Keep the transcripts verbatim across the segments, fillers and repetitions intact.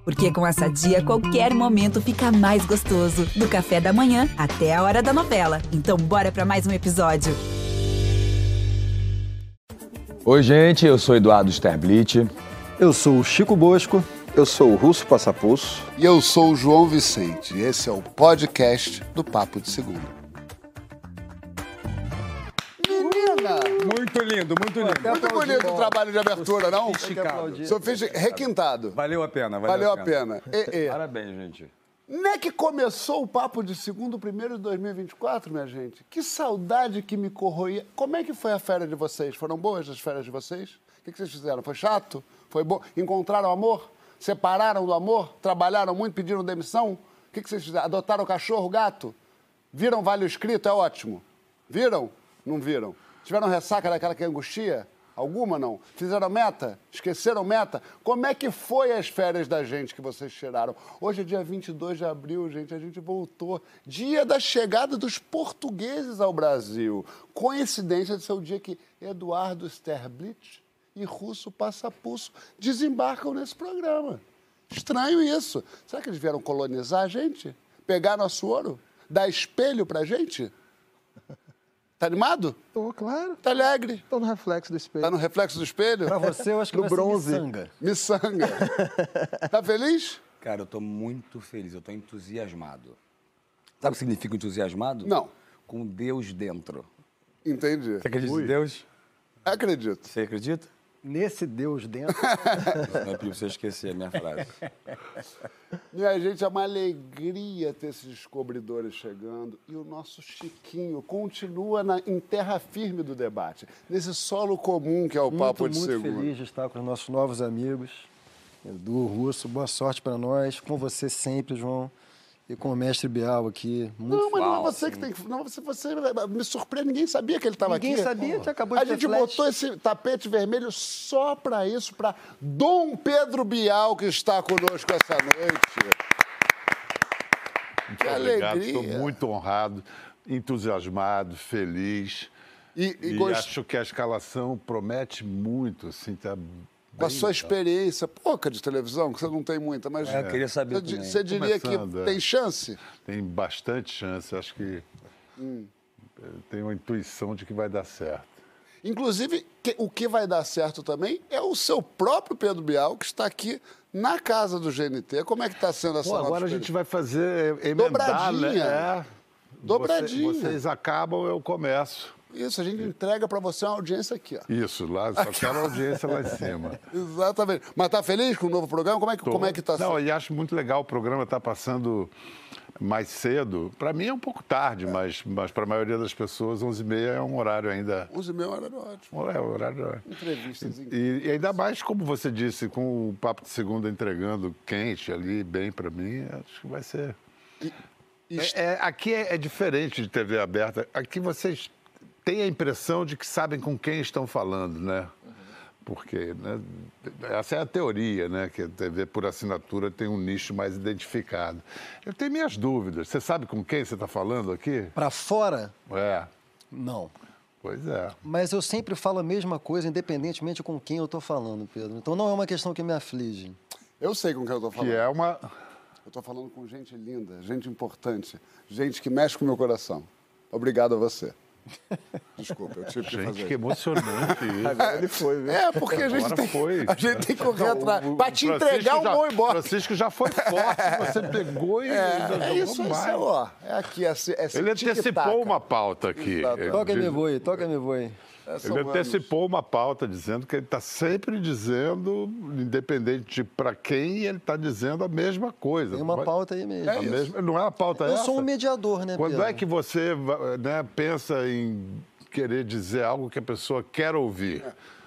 Porque com a Sadia, qualquer momento fica mais gostoso. Do café da manhã até a hora da novela. Então bora pra mais um episódio. Oi, gente, eu sou Eduardo Sterblit. Eu sou o Chico Bosco. Eu sou o Russo Passapulso. E eu sou o João Vicente. Esse é o podcast do Papo de Segunda. Menina! Muito lindo, muito lindo. Muito bonito o trabalho de abertura, não? Sofisticado. Sofisticado. Requintado. Valeu a pena, valeu, Valeu a pena. a pena. E, e. Parabéns, gente. Não é que começou o Papo de Segunda, primeiro de dois mil e vinte e quatro, minha gente? Que saudade que me corroía. Como é que foi a férias de vocês? Foram boas as férias de vocês? O que, que vocês fizeram? Foi chato? Foi bom? Encontraram amor? Separaram do amor? Trabalharam muito, pediram demissão? O que, que vocês fizeram? Adotaram cachorro, gato? Viram Vale Escrito? É ótimo. Viram? Não viram? Tiveram ressaca daquela que angustia? Alguma não? Fizeram meta? Esqueceram meta? Como é que foi as férias da gente que vocês tiraram? Hoje é dia vinte e dois de abril, gente, a gente voltou. Dia da chegada dos portugueses ao Brasil. Coincidência de ser o dia que Eduardo Sterblit e Russo Passapulso desembarcam nesse programa. Estranho isso. Será que eles vieram colonizar a gente? Pegar nosso ouro? Dar espelho pra gente? Tá animado? Tô, claro. Tá alegre? Tô no reflexo do espelho. Tá no reflexo do espelho? Pra você, eu acho que No vai bronze. ser miçanga. Miçanga. Tá feliz? Cara, eu tô muito feliz, eu tô entusiasmado. Sabe o que significa entusiasmado? Não. Com Deus dentro. Entendi. Você acredita em Deus? Acredito. Você acredita? Nesse Deus dentro. Não é pra você esquecer a minha frase. Minha gente, é uma alegria ter esses descobridores chegando. E o nosso Chiquinho continua na, em terra firme do debate. Nesse solo comum que é o Papo muito, de muito Segunda. feliz de estar com os nossos novos amigos. Edu, Russo, boa sorte para nós. Com você sempre, João. E com o mestre Bial aqui. Muito Não, mas não é Uau, você que tem que... Não, você, você me surpreende. Ninguém sabia que ele estava aqui. Ninguém sabia, já acabou de A ter gente flash. botou esse tapete vermelho só para isso, para Dom Pedro Bial, que está conosco essa noite. Muito Que obrigado, alegria. estou muito honrado, entusiasmado, feliz. E, e E gost- acho que a escalação promete muito, assim, tá com a bem sua legal. experiência, pouca de televisão, que você não tem muita, mas É, eu queria saber você, di- também. você diria Começando, que é. tem chance? Tem bastante chance, acho que Hum. eu tenho uma intuição de que vai dar certo. Inclusive, que- o que vai dar certo também é o seu próprio Pedro Bial, que está aqui na casa do G N T. Como é que está sendo essa Pô, nova agora a experiência? gente vai fazer é, emendar, Dobradinha. né? É. Dobradinha. Você- vocês acabam, eu começo. Isso, a gente entrega para você uma audiência aqui, ó. Isso, lá, só quero audiência lá em cima. Exatamente. Mas tá feliz com o novo programa? Como é que, Tô. como é que tá Não, sendo? e acho muito legal o programa estar passando mais cedo. Para mim é um pouco tarde, mas, mas para a maioria das pessoas, onze e meia é um horário ainda... onze e meia horas era ótimo. É, um horário... Entrevistas. E, e ainda mais, como você disse, com o Papo de Segunda entregando quente ali, bem para mim, acho que vai ser... E- É, é, aqui é, é diferente de T V aberta. Aqui vocês têm a impressão de que sabem com quem estão falando, né? Porque né, essa é a teoria, né? Que a T V por assinatura tem um nicho mais identificado. Eu tenho minhas dúvidas. Você sabe com quem você está falando aqui? Para fora, É, não. pois é. Mas eu sempre falo a mesma coisa, independentemente com quem eu tô falando, Pedro. Então não é uma questão que me aflige. Eu sei com quem eu tô falando. Que é uma... Eu tô falando com gente linda, gente importante, gente que mexe com o meu coração. Obrigado a você. Desculpa, eu tive que Gente, fazer. que emocionante isso. Agora ele foi, viu? É, porque a gente, Agora tem, foi. a gente tem que correr Não, atrás. o- o Pra te Francisco entregar um já- bom embora. Francisco já foi forte, você pegou e É, ainda é jogou isso, mais. isso é, ó. É aqui, esse, esse Ele tic-tac. antecipou uma pauta aqui. Exato. Ele Toca diz- me voe, toca me voe. Essa Ele vamos. antecipou uma pauta dizendo que ele está sempre dizendo, independente de para quem, ele está dizendo a mesma coisa. Tem uma Vai- pauta aí mesmo. a mesma- não é uma pauta Eu essa? sou um mediador, né, Quando Pedro? é que você va- né, pensa em querer dizer algo que a pessoa quer ouvir?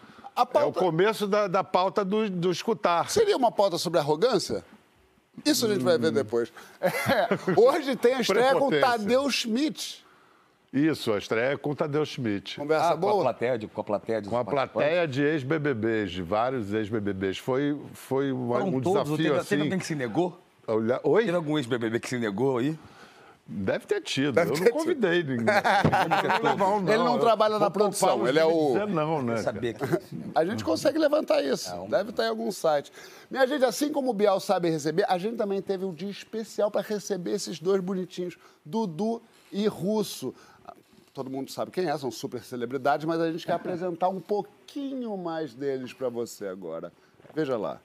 A É o pauta começo da, da pauta do, do escutar. seria uma pauta sobre arrogância? Isso a gente vai ver depois. É, hoje tem a estreia com o Prepotência. Tadeu Schmidt. Isso, a estreia é com o Tadeu Schmidt. Conversa Ah, com a boa? plateia, de, com a plateia dos Com a participantes? plateia de ex-B B Bs, de vários ex-B B Bs. Foi, foi uma- Foram um todos, desafio teve, assim. teve alguém que se negou? olhar- Oi? Teve algum ex-B B B que se negou aí? Deve ter tido. Deve eu ter não convidei ninguém. não, Ele não eu trabalha na vou produção, poupar os ele é o- dizer não, né? Saber que... A gente consegue levantar isso. Deve estar em algum site. Minha gente, assim como o Bial sabe receber, a gente também teve um dia especial para receber esses dois bonitinhos, Dudu e Russo. Todo mundo sabe quem é, são super celebridades, mas a gente quer apresentar um pouquinho mais deles para você agora. Veja lá.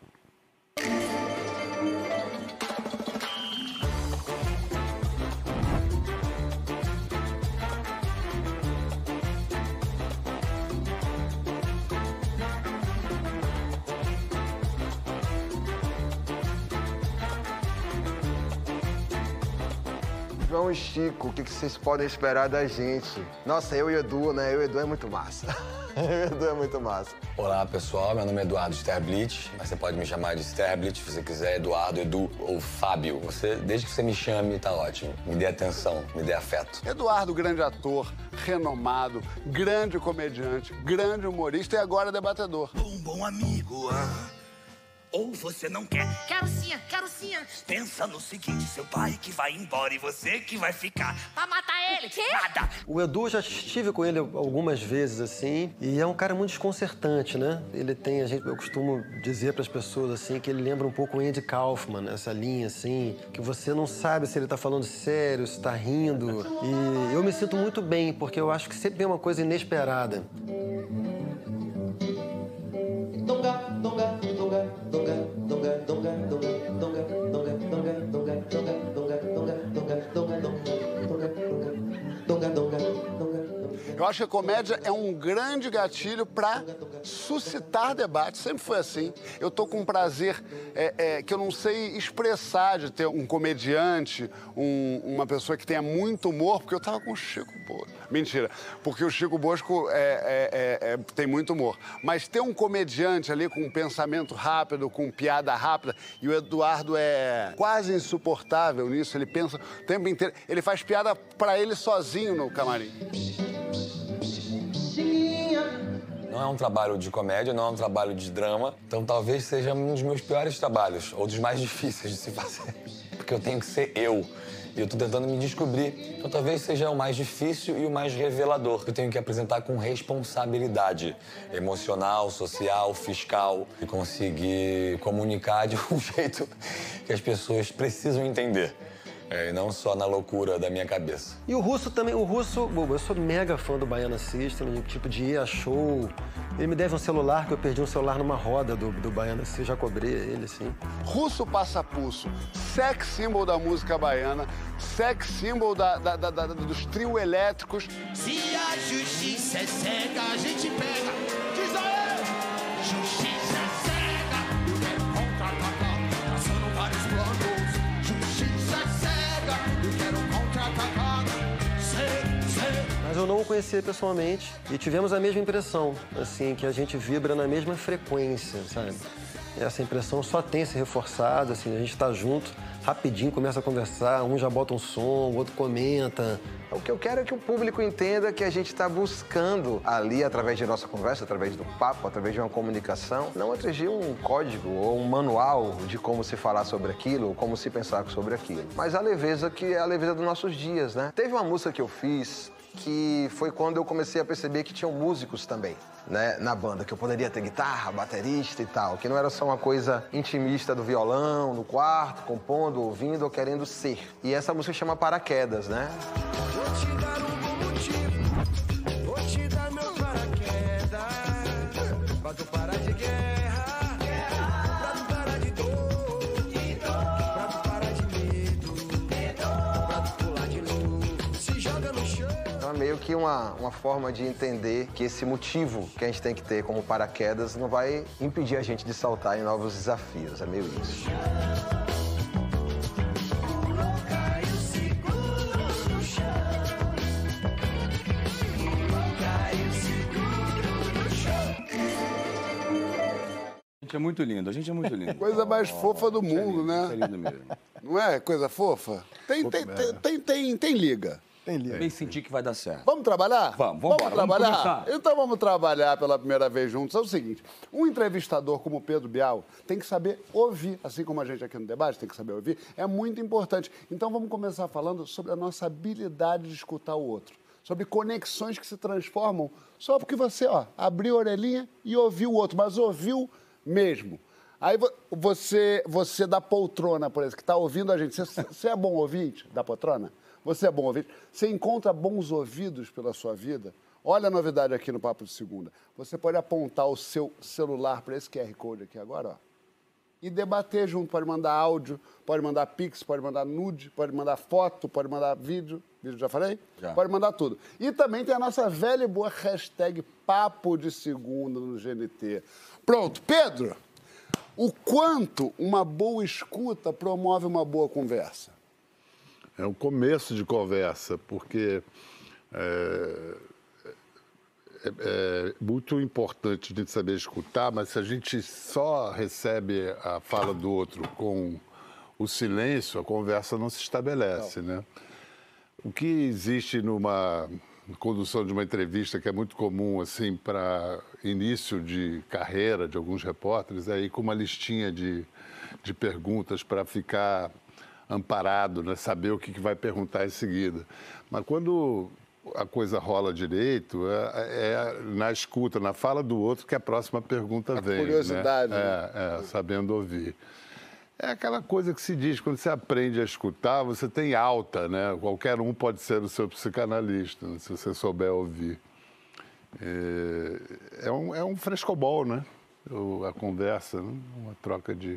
João e Chico, o que que vocês podem esperar da gente? Nossa, eu e Edu, né? Eu e Edu é muito massa. Eu e Edu é muito massa. Olá, pessoal. Meu nome é Eduardo Sterblit, mas você pode me chamar de Sterblit se você quiser, Eduardo, Edu ou Fábio. Você, desde que você me chame, tá ótimo. Me dê atenção, me dê afeto. Eduardo, grande ator, renomado, grande comediante, grande humorista e agora debatedor. Um bom amigo, ah. Ou você não quer? Quero sim, quero sim. Pensa no seguinte, seu pai que vai embora e você que vai ficar. Pra matar ele. Que? Nada. O Edu, já estive com ele algumas vezes, assim, e é um cara muito desconcertante, né? Ele tem, a gente, eu costumo dizer para as pessoas, assim, que ele lembra um pouco o Andy Kaufman, essa linha, assim, que você não sabe se ele tá falando sério, se tá rindo. E eu me sinto muito bem, porque eu acho que sempre vem uma coisa inesperada. Donga, donga, donga, donga, donga, donga, donga, donga, donga, donga, donga, donga, donga, donga, donga, donga, donga, donga, donga. Eu acho que a comédia é um grande gatilho para suscitar debate. Sempre foi assim. Eu tô com um prazer é, é, que eu não sei expressar de ter um comediante, um, uma pessoa que tenha muito humor, porque eu tava com o Chico Bosco. Mentira, porque o Chico Bosco é, é, é, é, tem muito humor. Mas ter um comediante ali com um pensamento rápido, com piada rápida, e o Eduardo é quase insuportável nisso, ele pensa o tempo inteiro. Ele faz piada para ele sozinho no camarim. Não é um trabalho de comédia, não é um trabalho de drama, então talvez seja um dos meus piores trabalhos, ou dos mais difíceis de se fazer. Porque eu tenho que ser eu, e eu tô tentando me descobrir. Então talvez seja o mais difícil e o mais revelador. Eu tenho que apresentar com responsabilidade emocional, social, fiscal, e conseguir comunicar de um jeito que as pessoas precisam entender. É, e não só na loucura da minha cabeça. E o Russo também, o Russo, eu sou mega fã do Baiana System, tipo de ir a show. Ele me deve um celular, que eu perdi um celular numa roda do, do Baiana System, já cobrei ele, assim. Russo Passapulso, sex symbol da música baiana, sex symbol da, da, da, da, dos trio elétricos. Se a justiça é cega, a gente pega. Diz aí! Justiça é cega, eu quero contra-atacar, traçando vários planos. Justiça é cega, eu quero contra-atacar. Sei, sei. Mas eu não o conhecia pessoalmente e tivemos a mesma impressão, assim, que a gente vibra na mesma frequência, sabe? E essa impressão só tem se reforçado, assim, a gente tá junto, rapidinho começa a conversar, um já bota um som, o outro comenta. O que eu quero é que o público entenda que a gente está buscando ali, através de nossa conversa, através do papo, através de uma comunicação, não atingir um código ou um manual de como se falar sobre aquilo, ou como se pensar sobre aquilo, mas a leveza que é a leveza dos nossos dias, né? Teve uma música que eu fiz que foi quando eu comecei a perceber que tinham músicos também, né, na banda, que eu poderia ter guitarra, baterista e tal, que não era só uma coisa intimista do violão, no quarto, compondo, ouvindo ou querendo ser. E essa música chama Paraquedas, né? Vou te dar um bom motivo, vou te dar meu paraquedas, pra tu parar de guerra, pra tu parar de dor, pra tu parar de medo, pra tu pular de novo, se joga no chão. Então é meio que uma, uma forma de entender que esse motivo que a gente tem que ter como paraquedas não vai impedir a gente de saltar em novos desafios, é meio isso. A gente é muito lindo, a gente é muito lindo. Coisa mais fofa do mundo, é lindo, né? É lindo mesmo. Não é coisa fofa? Tem, tem, tem, tem, tem, tem liga. Tem livro. Bem sentir que vai dar certo. Vamos trabalhar? Vamos, vamos, embora, vamos trabalhar? começar. Então vamos trabalhar pela primeira vez juntos. É o seguinte, um entrevistador como o Pedro Bial tem que saber ouvir, assim como a gente aqui no debate tem que saber ouvir, é muito importante. Então vamos começar falando sobre a nossa habilidade de escutar o outro, sobre conexões que se transformam só porque você, ó, abriu a orelhinha e ouviu o outro, mas ouviu mesmo. Aí vo- você, você da poltrona, por exemplo, que está ouvindo a gente, você, você é bom ouvinte da poltrona? Você é bom ouvinte? Você encontra bons ouvidos pela sua vida? Olha a novidade aqui no Papo de Segunda. Você pode apontar o seu celular para esse Q R Code aqui agora, ó, e debater junto. Pode mandar áudio, pode mandar pix, pode mandar nude, pode mandar foto, pode mandar vídeo. Vídeo já falei? Já. Pode mandar tudo. E também tem a nossa velha e boa hashtag Papo de Segunda no G N T. Pronto. Pedro, o quanto uma boa escuta promove uma boa conversa? É um começo de conversa, porque é, é, é muito importante a gente saber escutar, mas se a gente só recebe a fala do outro com o silêncio, a conversa não se estabelece, né? O que existe numa condução de uma entrevista, que é muito comum assim para início de carreira de alguns repórteres, é ir com uma listinha de, de perguntas para ficar amparado, né? Saber o que que vai perguntar em seguida. Mas quando a coisa rola direito, é, é na escuta, na fala do outro que a próxima pergunta A vem. curiosidade, Né? É, é, sabendo ouvir. É aquela coisa que se diz, quando você aprende a escutar, você tem alta, né? Qualquer um pode ser o seu psicanalista, né? Se você souber ouvir. É, é, um, é um frescobol, né? O- a conversa, né? Uma troca de,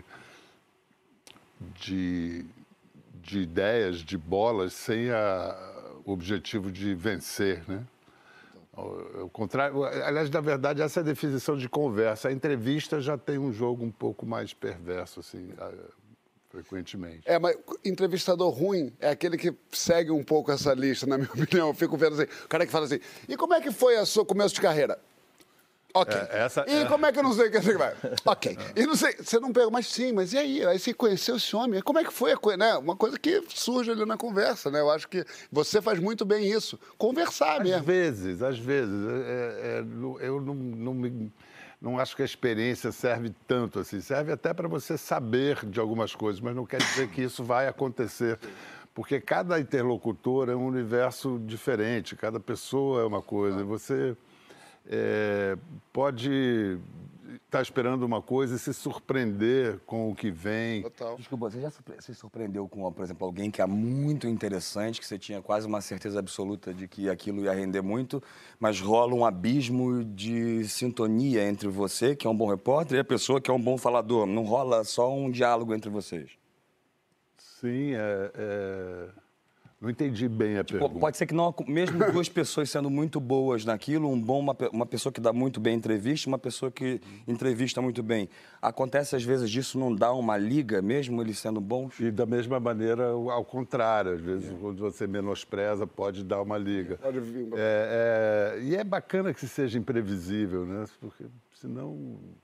de, de ideias, de bolas, sem a, o objetivo de vencer, né? O, o contrário, aliás, na verdade, essa é a definição de conversa. A entrevista já tem um jogo um pouco mais perverso, assim, ah, frequentemente. É, mas entrevistador ruim é aquele que segue um pouco essa lista, na minha opinião. Eu fico vendo assim, o cara que fala assim, e como é que foi o seu começo de carreira? Ok. É, essa- e é. como é que eu não sei o que você vai? Ok. E não sei, você não pegou, mas sim, mas e aí? Aí você conheceu esse homem, como é que foi a coisa, né? Uma coisa que surge ali na conversa, né? Eu acho que você faz muito bem isso, conversar Às mesmo. vezes, às vezes. É, é, no- eu não, não, me- não acho que a experiência serve tanto assim. Serve até para você saber de algumas coisas, mas não quer dizer que isso vai acontecer. Porque cada interlocutor é um universo diferente, cada pessoa é uma coisa. Você é, pode estar esperando uma coisa e se surpreender com o que vem. Total. Desculpa, você já surpre- se surpreendeu com, por exemplo, alguém que é muito interessante, que você tinha quase uma certeza absoluta de que aquilo ia render muito, mas rola um abismo de sintonia entre você, que é um bom repórter, e a pessoa que é um bom falador. Não rola só um diálogo entre vocês. Sim, é, é, não entendi bem a Pô, pergunta. pode ser que não, mesmo duas pessoas sendo muito boas naquilo, um bom, uma, pe- uma pessoa que dá muito bem entrevista, uma pessoa que entrevista muito bem. Acontece às vezes disso não dá uma liga, mesmo eles sendo bons? E da mesma maneira, ao contrário, às vezes quando você menospreza, pode dar uma liga. Pode vir uma- É, é, e é bacana que seja imprevisível, né? Porque senão.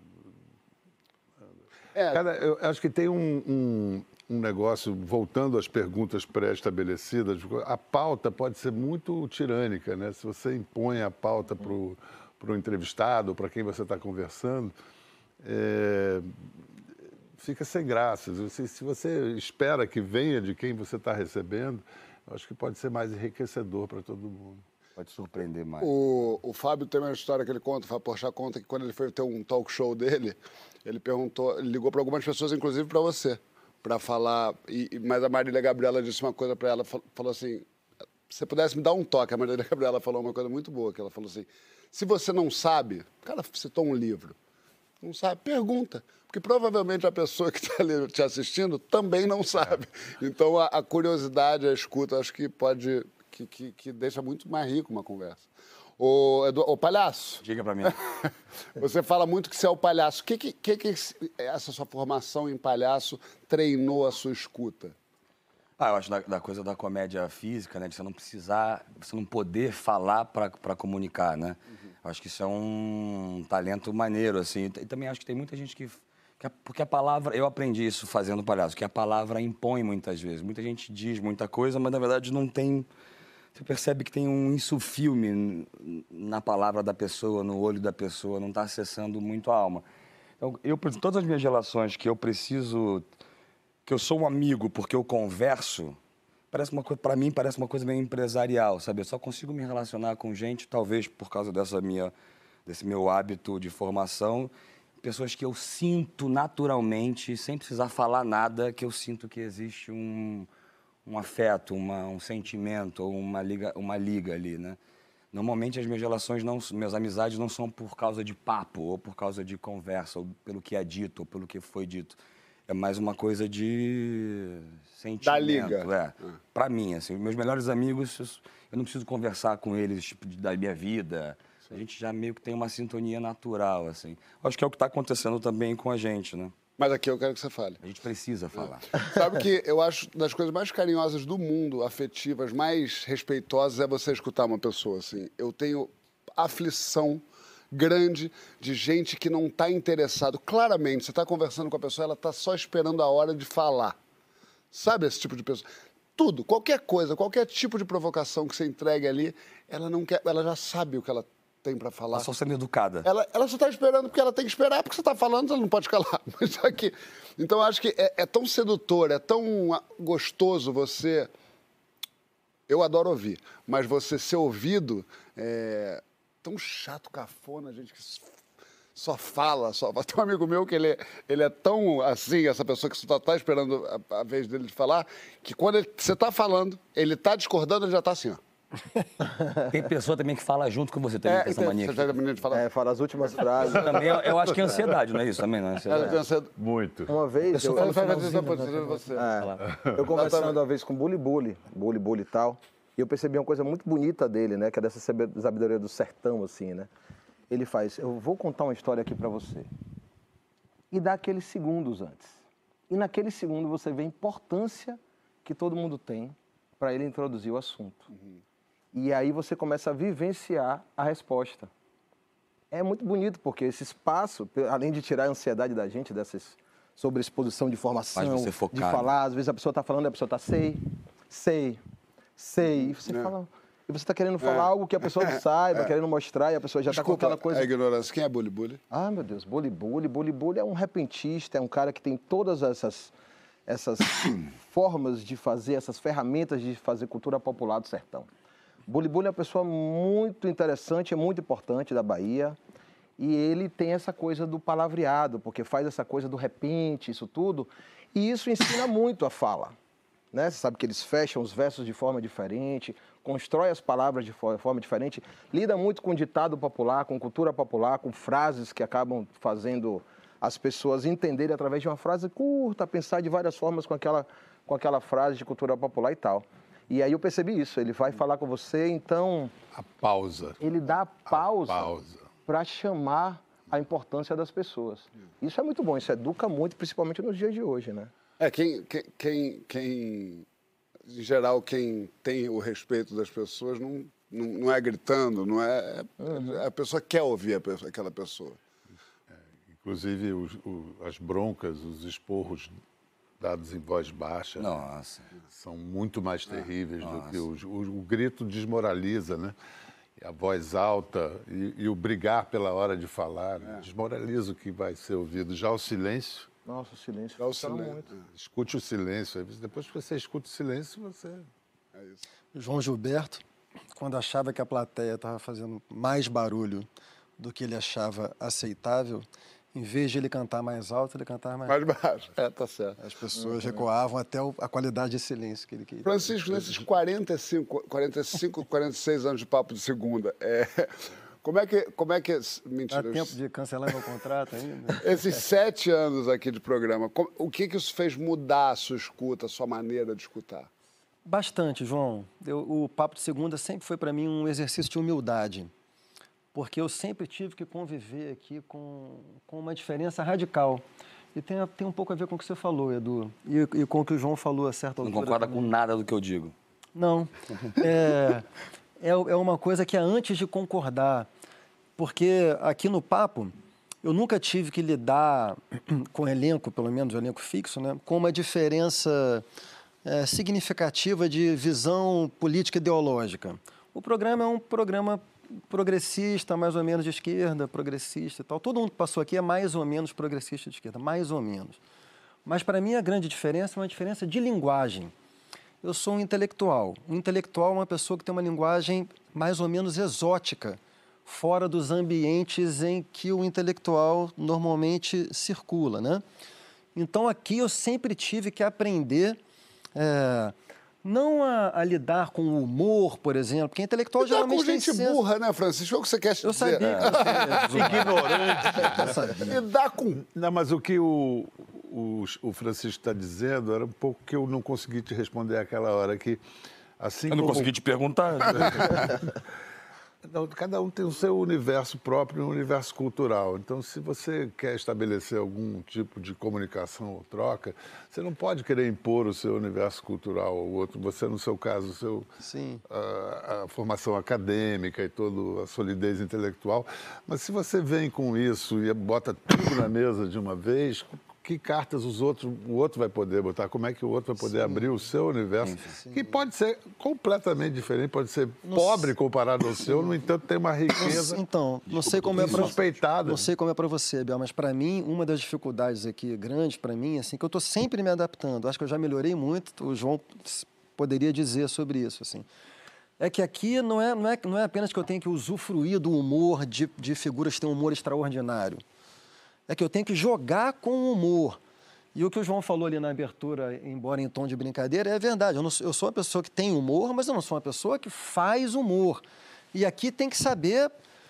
É. Cara, eu acho que tem um, um, um negócio, voltando às perguntas pré-estabelecidas, a pauta pode ser muito tirânica, né? Se você impõe a pauta para o entrevistado, para quem você está conversando, é, fica sem graça. Se, se você espera que venha de quem você está recebendo, eu acho que pode ser mais enriquecedor para todo mundo. Pode surpreender mais. O, o Fábio tem uma história que ele conta, o Fábio Porchat conta que quando ele foi ter um talk show dele, ele perguntou, ele ligou para algumas pessoas, inclusive para você, para falar, e, e- mas a Marília Gabriela disse uma coisa para ela, fal- falou assim, se você pudesse me dar um toque, a Marília Gabriela falou uma coisa muito boa, que ela falou assim, se você não sabe, o cara citou um livro, não sabe, pergunta. Porque provavelmente a pessoa que está ali te assistindo também não sabe. Então a, a curiosidade, a escuta, acho que pode. Que, que, que deixa muito mais rico uma conversa. Ô, Edu, ô palhaço. Diga pra mim. Você fala muito que você é o palhaço. O que, que, que, que esse- essa sua formação em palhaço treinou a sua escuta? Ah, eu acho da, da coisa da comédia física, né? De você não precisar, você não poder falar para comunicar, né? Eu acho que isso é um talento maneiro, assim. E também acho que tem muita gente que, que a- porque a palavra, eu aprendi isso fazendo palhaço, que a palavra impõe muitas vezes. Muita gente diz muita coisa, mas na verdade não tem, você percebe que tem um insufilme na palavra da pessoa, no olho da pessoa, não está acessando muito a alma. Então, eu, por todas as minhas relações que eu preciso, que eu sou um amigo porque eu converso, parece uma coisa, para mim parece uma coisa meio empresarial, sabe? Eu só consigo me relacionar com gente, talvez por causa dessa minha, desse meu hábito de formação, pessoas que eu sinto naturalmente, sem precisar falar nada, que eu sinto que existe um, um afeto, uma, um sentimento, ou uma liga, uma liga ali, né? Normalmente as minhas relações, não, minhas amizades não são por causa de papo, ou por causa de conversa, ou pelo que é dito, ou pelo que foi dito. É mais uma coisa de sentimento. Da liga. É. Ah. Pra mim, assim, meus melhores amigos, eu não preciso conversar com eles, tipo, da minha vida. A gente já meio que tem uma sintonia natural, assim. Acho que é o que está acontecendo também com a gente, né? Mas aqui eu quero que você fale. A gente precisa falar. Sabe que eu acho das coisas mais carinhosas do mundo, afetivas, mais respeitosas, é você escutar uma pessoa, assim. Eu tenho aflição grande de gente que não está interessado. Claramente, você está conversando com a pessoa, ela está só esperando a hora de falar. Sabe esse tipo de pessoa? Tudo, qualquer coisa, qualquer tipo de provocação que você entregue ali, ela não quer, ela já sabe o que ela tem para falar. Ela só sendo educada. Ela, ela só está esperando porque ela tem que esperar, porque você está falando, ela não pode calar. Mas aqui, então, eu acho que é, é tão sedutor, é tão gostoso você... Eu adoro ouvir, mas você ser ouvido é tão chato, cafona, gente que só fala, só fala. Tem um amigo meu que ele, ele é tão assim, essa pessoa que só está esperando a, a vez dele de falar, que quando ele, você está falando, ele está discordando, ele já está assim, ó. Tem pessoa também que fala junto com você também, É, com essa tem- mania. você aqui. tem a mania de falar. É, fala as últimas frases. Também, eu, eu acho que é ansiedade, não é isso também, não é ansiedade? Ela tem essa- Muito. Uma vez, eu, Ela faz depois você. É, eu conversando uma vez com o Bully Bully, Bully Bully e tal, e eu percebi uma coisa muito bonita dele, né? Que é dessa sabe- sabedoria do sertão, assim, né? Ele faz, eu vou contar uma história aqui pra você. E dá aqueles segundos antes. E naquele segundo você vê a importância que todo mundo tem para ele introduzir o assunto. E aí você começa a vivenciar a resposta. É muito bonito, porque esse espaço, além de tirar a ansiedade da gente, dessas sobreexposição de informação, Faz você de focar, falar, às vezes a pessoa está falando e a pessoa está sei, sei, sei, e você É. fala... E você está querendo falar algo que a pessoa não saiba, querendo mostrar, e a pessoa já está com Desculpa aquela coisa... a ignorância. Quem é Bully Bully? Ah, meu Deus, Bully Bully. Bully Bully é um repentista, é um cara que tem todas essas, essas formas de fazer, essas ferramentas de fazer cultura popular do sertão. Bully Bully é uma pessoa muito interessante, é muito importante da Bahia. E ele tem essa coisa do palavreado, porque faz essa coisa do repente, isso tudo. E isso ensina muito a fala. Né? Você sabe que eles fecham os versos de forma diferente, constrói as palavras de fo- forma diferente, lida muito com ditado popular, com cultura popular, com frases que acabam fazendo as pessoas entenderem através de uma frase curta, pensar de várias formas com aquela, com aquela frase de cultura popular e tal. E aí eu percebi isso, ele vai falar com você, então... A pausa. Ele dá a pausa, pausa. para chamar a importância das pessoas. Isso é muito bom, isso educa muito, principalmente nos dias de hoje, né? É, quem, quem, quem, quem, em geral, quem tem o respeito das pessoas não, não, não é gritando, não é... é- A pessoa quer ouvir a pessoa- aquela pessoa. Inclusive os- o- as broncas, os esporros dados em voz baixa, né, Nossa. são muito mais terríveis do Nossa. que os, o, o grito desmoraliza, né? E a voz alta e, e o brigar pela hora de falar né, desmoraliza o que vai ser ouvido. Já o silêncio, Nossa, o silêncio. É o funciona silêncio. muito. escute o silêncio. Aí Depois que você escuta o silêncio, você... João Gilberto, quando achava que a plateia estava fazendo mais barulho do que ele achava aceitável, em vez de ele cantar mais alto, ele cantava mais Mais baixo. É, tá certo. As pessoas recuavam até o- a qualidade de silêncio que ele queria. Francisco, nesses quarenta e cinco, quarenta e cinco, quarenta e seis anos de papo de segunda, é, como é que... Como é que Dá mentira, tempo de cancelar meu contrato ainda? esses sete anos aqui de programa, como- o que, que isso fez mudar a sua escuta, a sua maneira de escutar? Bastante, João. Eu- o Papo de Segunda sempre foi para mim um exercício de humildade, porque eu sempre tive que conviver aqui com, com uma diferença radical. E tem, a- tem um pouco a ver com o que você falou, Edu, e, e com o que o João falou a certa Não altura. concorda também. com nada do que eu digo. Não. É, é, é uma coisa que é antes de concordar, porque aqui no Papo eu nunca tive que lidar com elenco, pelo menos o elenco fixo, né, com uma diferença é, significativa de visão política ideológica. O programa é um programa progressista, mais ou menos de esquerda, progressista e tal. Todo mundo que passou aqui é mais ou menos progressista de esquerda, mais ou menos. Mas, para mim, a grande diferença é uma diferença de linguagem. Eu sou um intelectual. Um intelectual é uma pessoa que tem uma linguagem mais ou menos exótica, fora dos ambientes em que o intelectual normalmente circula, né? Então, aqui eu sempre tive que aprender, é, não a, a lidar com o humor, por exemplo, porque intelectual Lidar geralmente com gente tem senso... burra, né, Francisco? É o que você quer Eu dizer. sabia que você ia Ignorante. Eu sabia. Lidar com... Não, mas o que o, o, o Francisco está dizendo era um pouco que eu não consegui te responder àquela hora, que assim Eu não como... consegui te perguntar. Não, cada um tem o seu universo próprio, um universo cultural. Então, se você quer estabelecer algum tipo de comunicação ou troca, você não pode querer impor o seu universo cultural ao outro. Você, no seu caso, o seu, Sim. A, a formação acadêmica e toda a solidez intelectual. Mas se você vem com isso e bota tudo na mesa de uma vez, que cartas os outros, o outro vai poder botar? Como é que o outro vai poder Sim. abrir o seu universo? Sim. Que pode ser completamente diferente, pode ser Não pobre sei. comparado ao seu, no entanto tem uma riqueza. Então, não sei como é para suspeitada. Não sei como é para você, Biel, mas para mim uma das dificuldades aqui grandes para mim, assim, que eu estou sempre me adaptando. Acho que eu já melhorei muito. O João poderia dizer sobre isso, assim. É que aqui não é não é não é apenas que eu tenho que usufruir do humor de, de figuras que têm um humor extraordinário. É que eu tenho que jogar com o humor. E o que o João falou ali na abertura, embora em tom de brincadeira, é verdade. Eu, não, eu sou uma pessoa que tem humor, mas eu não sou uma pessoa que faz humor. E aqui tem que saber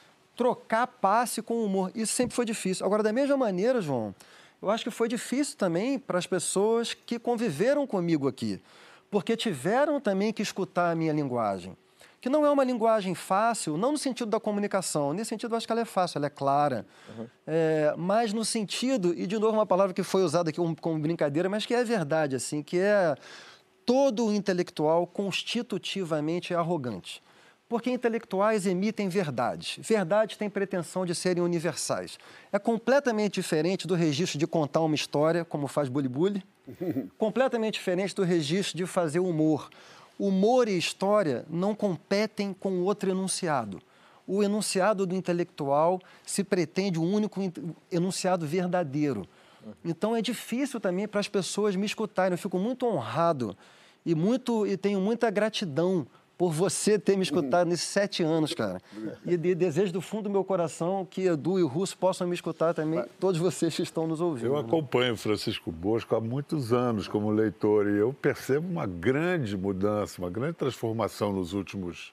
trocar passe com humor. Isso sempre foi difícil. Agora, da mesma maneira, João, eu acho que foi difícil também para as pessoas que conviveram comigo aqui, porque tiveram também que escutar a minha linguagem. Que não é uma linguagem fácil, não no sentido da comunicação, nesse sentido eu acho que ela é fácil, ela é clara, uhum. é, mas no sentido, e de novo uma palavra que foi usada aqui como, como brincadeira, mas que é verdade, assim, que é todo intelectual constitutivamente arrogante. Porque intelectuais emitem verdades. Verdades têm pretensão de serem universais. É completamente diferente do registro de contar uma história, como faz Bully-Bully, completamente diferente do registro de fazer humor. Humor e história não competem com o outro enunciado. O enunciado do intelectual se pretende um único enunciado verdadeiro. Então é difícil também para as pessoas me escutarem. Eu fico muito honrado e, muito, e tenho muita gratidão por você ter me escutado nesses sete anos, cara. E de, desejo do fundo do meu coração que Edu e o Russo possam me escutar também, todos vocês que estão nos ouvindo. Eu acompanho o Francisco Bosco há muitos anos como leitor e eu percebo uma grande mudança, uma grande transformação nos últimos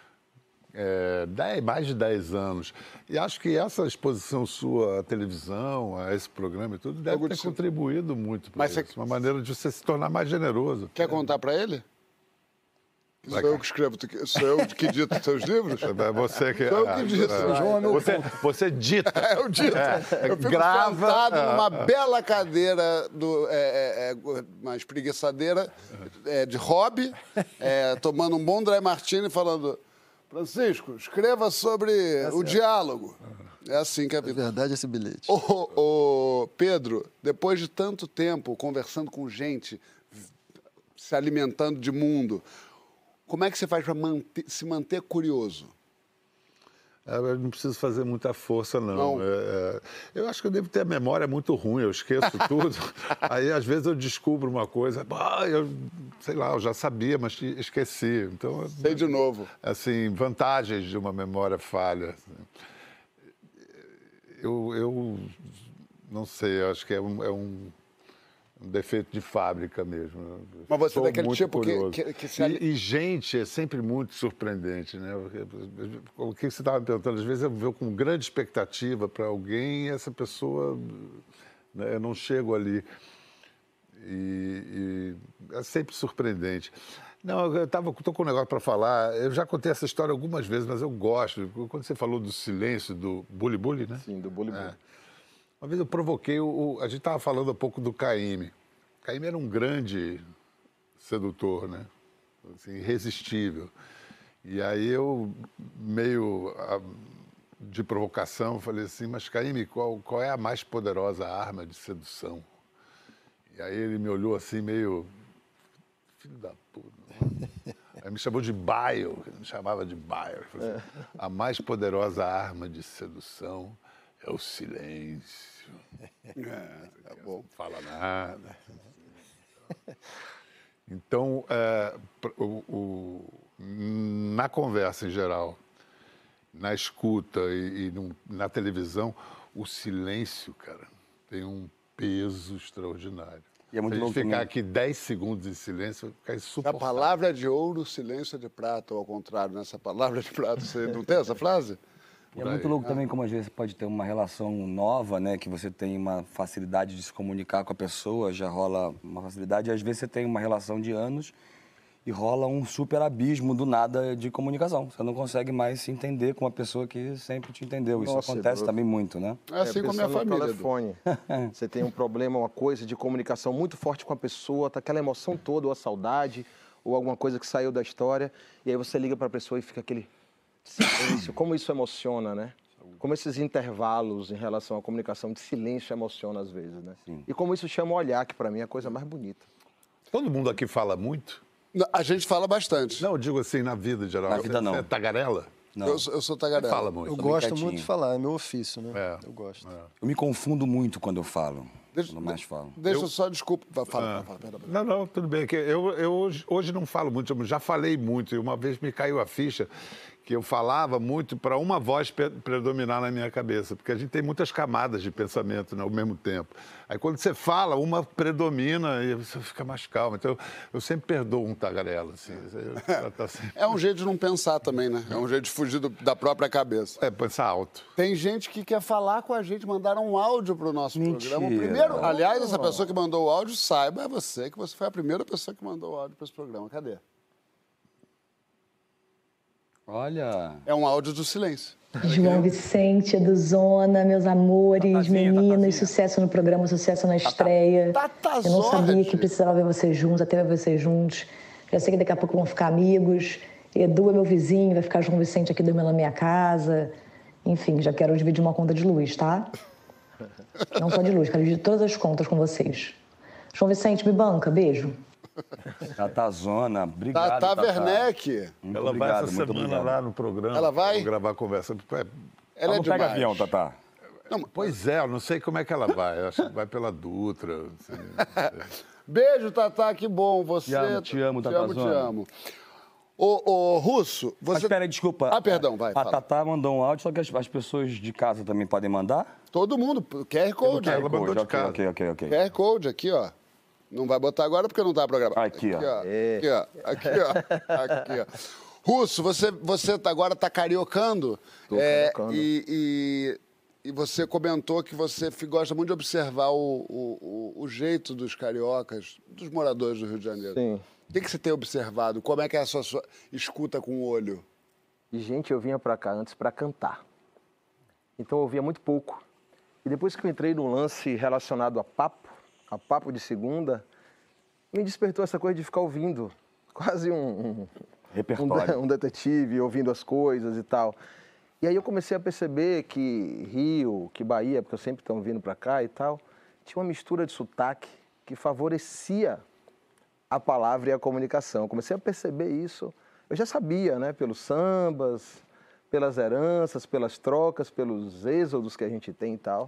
é, dez, mais de dez anos. E acho que essa exposição sua à televisão, a esse programa e tudo, deve ter contribuído muito para isso. Uma maneira de você se tornar mais generoso. Quer contar para ele? Sou eu que escrevo, sou eu que dito os seus livros? É você que... Sou eu que dito. É, você, você dita. É, eu dito. É, eu fico grava, sentado é, numa é. bela cadeira, do, é, é, uma espreguiçadeira é, de hobby, é, tomando um bom dry martini e falando, Francisco, escreva sobre é o diálogo. É assim que é a vida. É verdade esse bilhete. Ô, ô, Pedro, depois de tanto tempo conversando com gente, se alimentando de mundo... Como é que você faz para manter, se manter curioso? É, eu não preciso fazer muita força, não. não. É, é, eu acho que eu devo ter a memória muito ruim, eu esqueço tudo. Aí, às vezes, eu descubro uma coisa, ah, eu, sei lá, eu já sabia, mas esqueci. Então, sei de novo. Assim, vantagens de uma memória falha. Eu, eu não sei, eu acho que é um... É um Um defeito de fábrica mesmo. Mas você Sou é daquele muito tipo que, curioso. que, que se... E, e gente é sempre muito surpreendente, né? O que você estava me perguntando, às vezes eu vejo com grande expectativa para alguém e essa pessoa, né, eu não chego ali. E, e é sempre surpreendente. Não, eu tava, tô com um negócio para falar. Eu já contei essa história algumas vezes, mas eu gosto. Quando você falou do silêncio, do Bully-Bully, né? Sim, do Bully-Bully. É. Uma vez eu provoquei, o, o, a gente estava falando um pouco do Caymmi. Caymmi era um grande sedutor, né? Assim, irresistível. E aí eu, meio a, de provocação, falei assim, mas Caymmi, qual, qual é a mais poderosa arma de sedução? E aí ele me olhou assim, meio filho da puta. Aí me chamou de Bile, me chamava de Bile. Ele falou assim, a mais poderosa arma de sedução é o silêncio. É, tá bom. Não fala nada. Então, é, o, o, na conversa em geral, na escuta e, e no, na televisão, o silêncio, cara, tem um peso extraordinário. E é muito Se a gente ficar também. aqui dez segundos em silêncio, vai ficar insuportável. A palavra é de ouro, silêncio é de prata, ou ao contrário, nessa palavra de prata, você não tem essa frase? E é muito louco também como às vezes você pode ter uma relação nova, né? Que você tem uma facilidade de se comunicar com a pessoa, já rola uma facilidade. E às vezes você tem uma relação de anos e rola um super abismo do nada de comunicação. Você não consegue mais se entender com uma pessoa que sempre te entendeu. Isso Nossa, acontece eu... também muito, né? É assim com a minha família. Telefone. Você tem um problema, uma coisa de comunicação muito forte com a pessoa, tá aquela emoção toda, ou a saudade, ou alguma coisa que saiu da história, e aí você liga para a pessoa e fica aquele silêncio. Como isso emociona, né? Como esses intervalos em relação à comunicação de silêncio emociona às vezes, né? Sim. E como isso chama o olhar, que para mim é a coisa mais bonita. Todo mundo aqui fala muito? A gente fala bastante. Não, eu digo assim, na vida em geral. Na vida não. Você é tagarela? Não. Eu, eu sou tagarela. Fala muito. Eu gosto muito de falar, é meu ofício, né? É. Eu gosto. É. Eu me confundo muito quando eu falo. Deixa, quando mais falo. Deixa Eu- eu só, desculpa. Fala, Ah. fala, perdão. Não, não, tudo bem. que Eu, eu hoje, hoje não falo muito, eu já falei muito. E uma vez me caiu a ficha que eu falava muito para uma voz pe- predominar na minha cabeça, porque a gente tem muitas camadas de pensamento, né, ao mesmo tempo. Aí quando você fala, uma predomina e você fica mais calmo. Então eu, eu sempre perdoo um tagarela. Assim. Eu- tá sempre- É um jeito de não pensar também, né? É um jeito de fugir do- da própria cabeça. É, pensar alto. Tem gente que quer falar com a gente, mandaram um áudio pro nosso Mentira. programa. O primeiro, aliás, essa pessoa que mandou o áudio, saiba, é você, que você foi a primeira pessoa que mandou o áudio para esse programa. Cadê? Olha. É um áudio do silêncio. João Vicente, do Zona, meus amores, Tatazinha, meninos, Tatazinha. sucesso no programa, sucesso na estreia. Tata Eu não sabia Zordi. que precisava ver vocês juntos, até ver vocês juntos. Já sei que daqui a pouco vão ficar amigos. Edu é meu vizinho, vai ficar João Vicente aqui dormindo na minha casa. Enfim, já quero dividir uma conta de luz, tá? Não só de luz, quero dividir todas as contas com vocês. João Vicente, me banca, beijo. Tatazona, obrigado, Tata Tatá. Werneck. Muito Ela obrigado, vai essa muito semana obrigado. lá no programa. Ela vai? Vou gravar a conversa. É, Ela é Ela não pega demais. avião, Tatá. Não, Pois é, eu não sei como é que ela vai. Eu acho que vai pela Dutra. assim, não sei. beijo, Tatá, que bom. Você... Te amo, te amo, Te amo, te Tatazona. amo. Ô, ô, Russo, Mas você... espera aí, desculpa. Ah, perdão, vai, A fala. Tatá mandou um áudio, só que as, as pessoas de casa também podem mandar? Todo mundo, Q R Code. Ela mandou de ok, casa. ok, ok, ok. Q R Code aqui, ó. Não vai botar agora porque não tá programado. Aqui, ó. Aqui, ó. Aqui, ó. Aqui, ó. Russo, você, você tá- agora tá cariocando. Tô é, cariocando. E, e, e você comentou que você fi- gosta muito de observar o, o, o, o jeito dos cariocas, dos moradores do Rio de Janeiro. Sim. O que, que você tem observado? Como é que é a sua, sua escuta com o olho? E, gente, eu vinha pra cá antes pra cantar. Então eu ouvia muito pouco. E depois que eu entrei no lance relacionado a papo, a papo de segunda, me despertou essa coisa de ficar ouvindo. Quase um, um, Repertório. um, um detetive, ouvindo as coisas e tal. E aí eu comecei a perceber que Rio, que Bahia, porque eu sempre estou vindo pra cá e tal, tinha uma mistura de sotaque que favorecia a palavra e a comunicação. Eu comecei a perceber isso. Eu já sabia, né, pelos sambas, pelas heranças, pelas trocas, pelos êxodos que a gente tem e tal.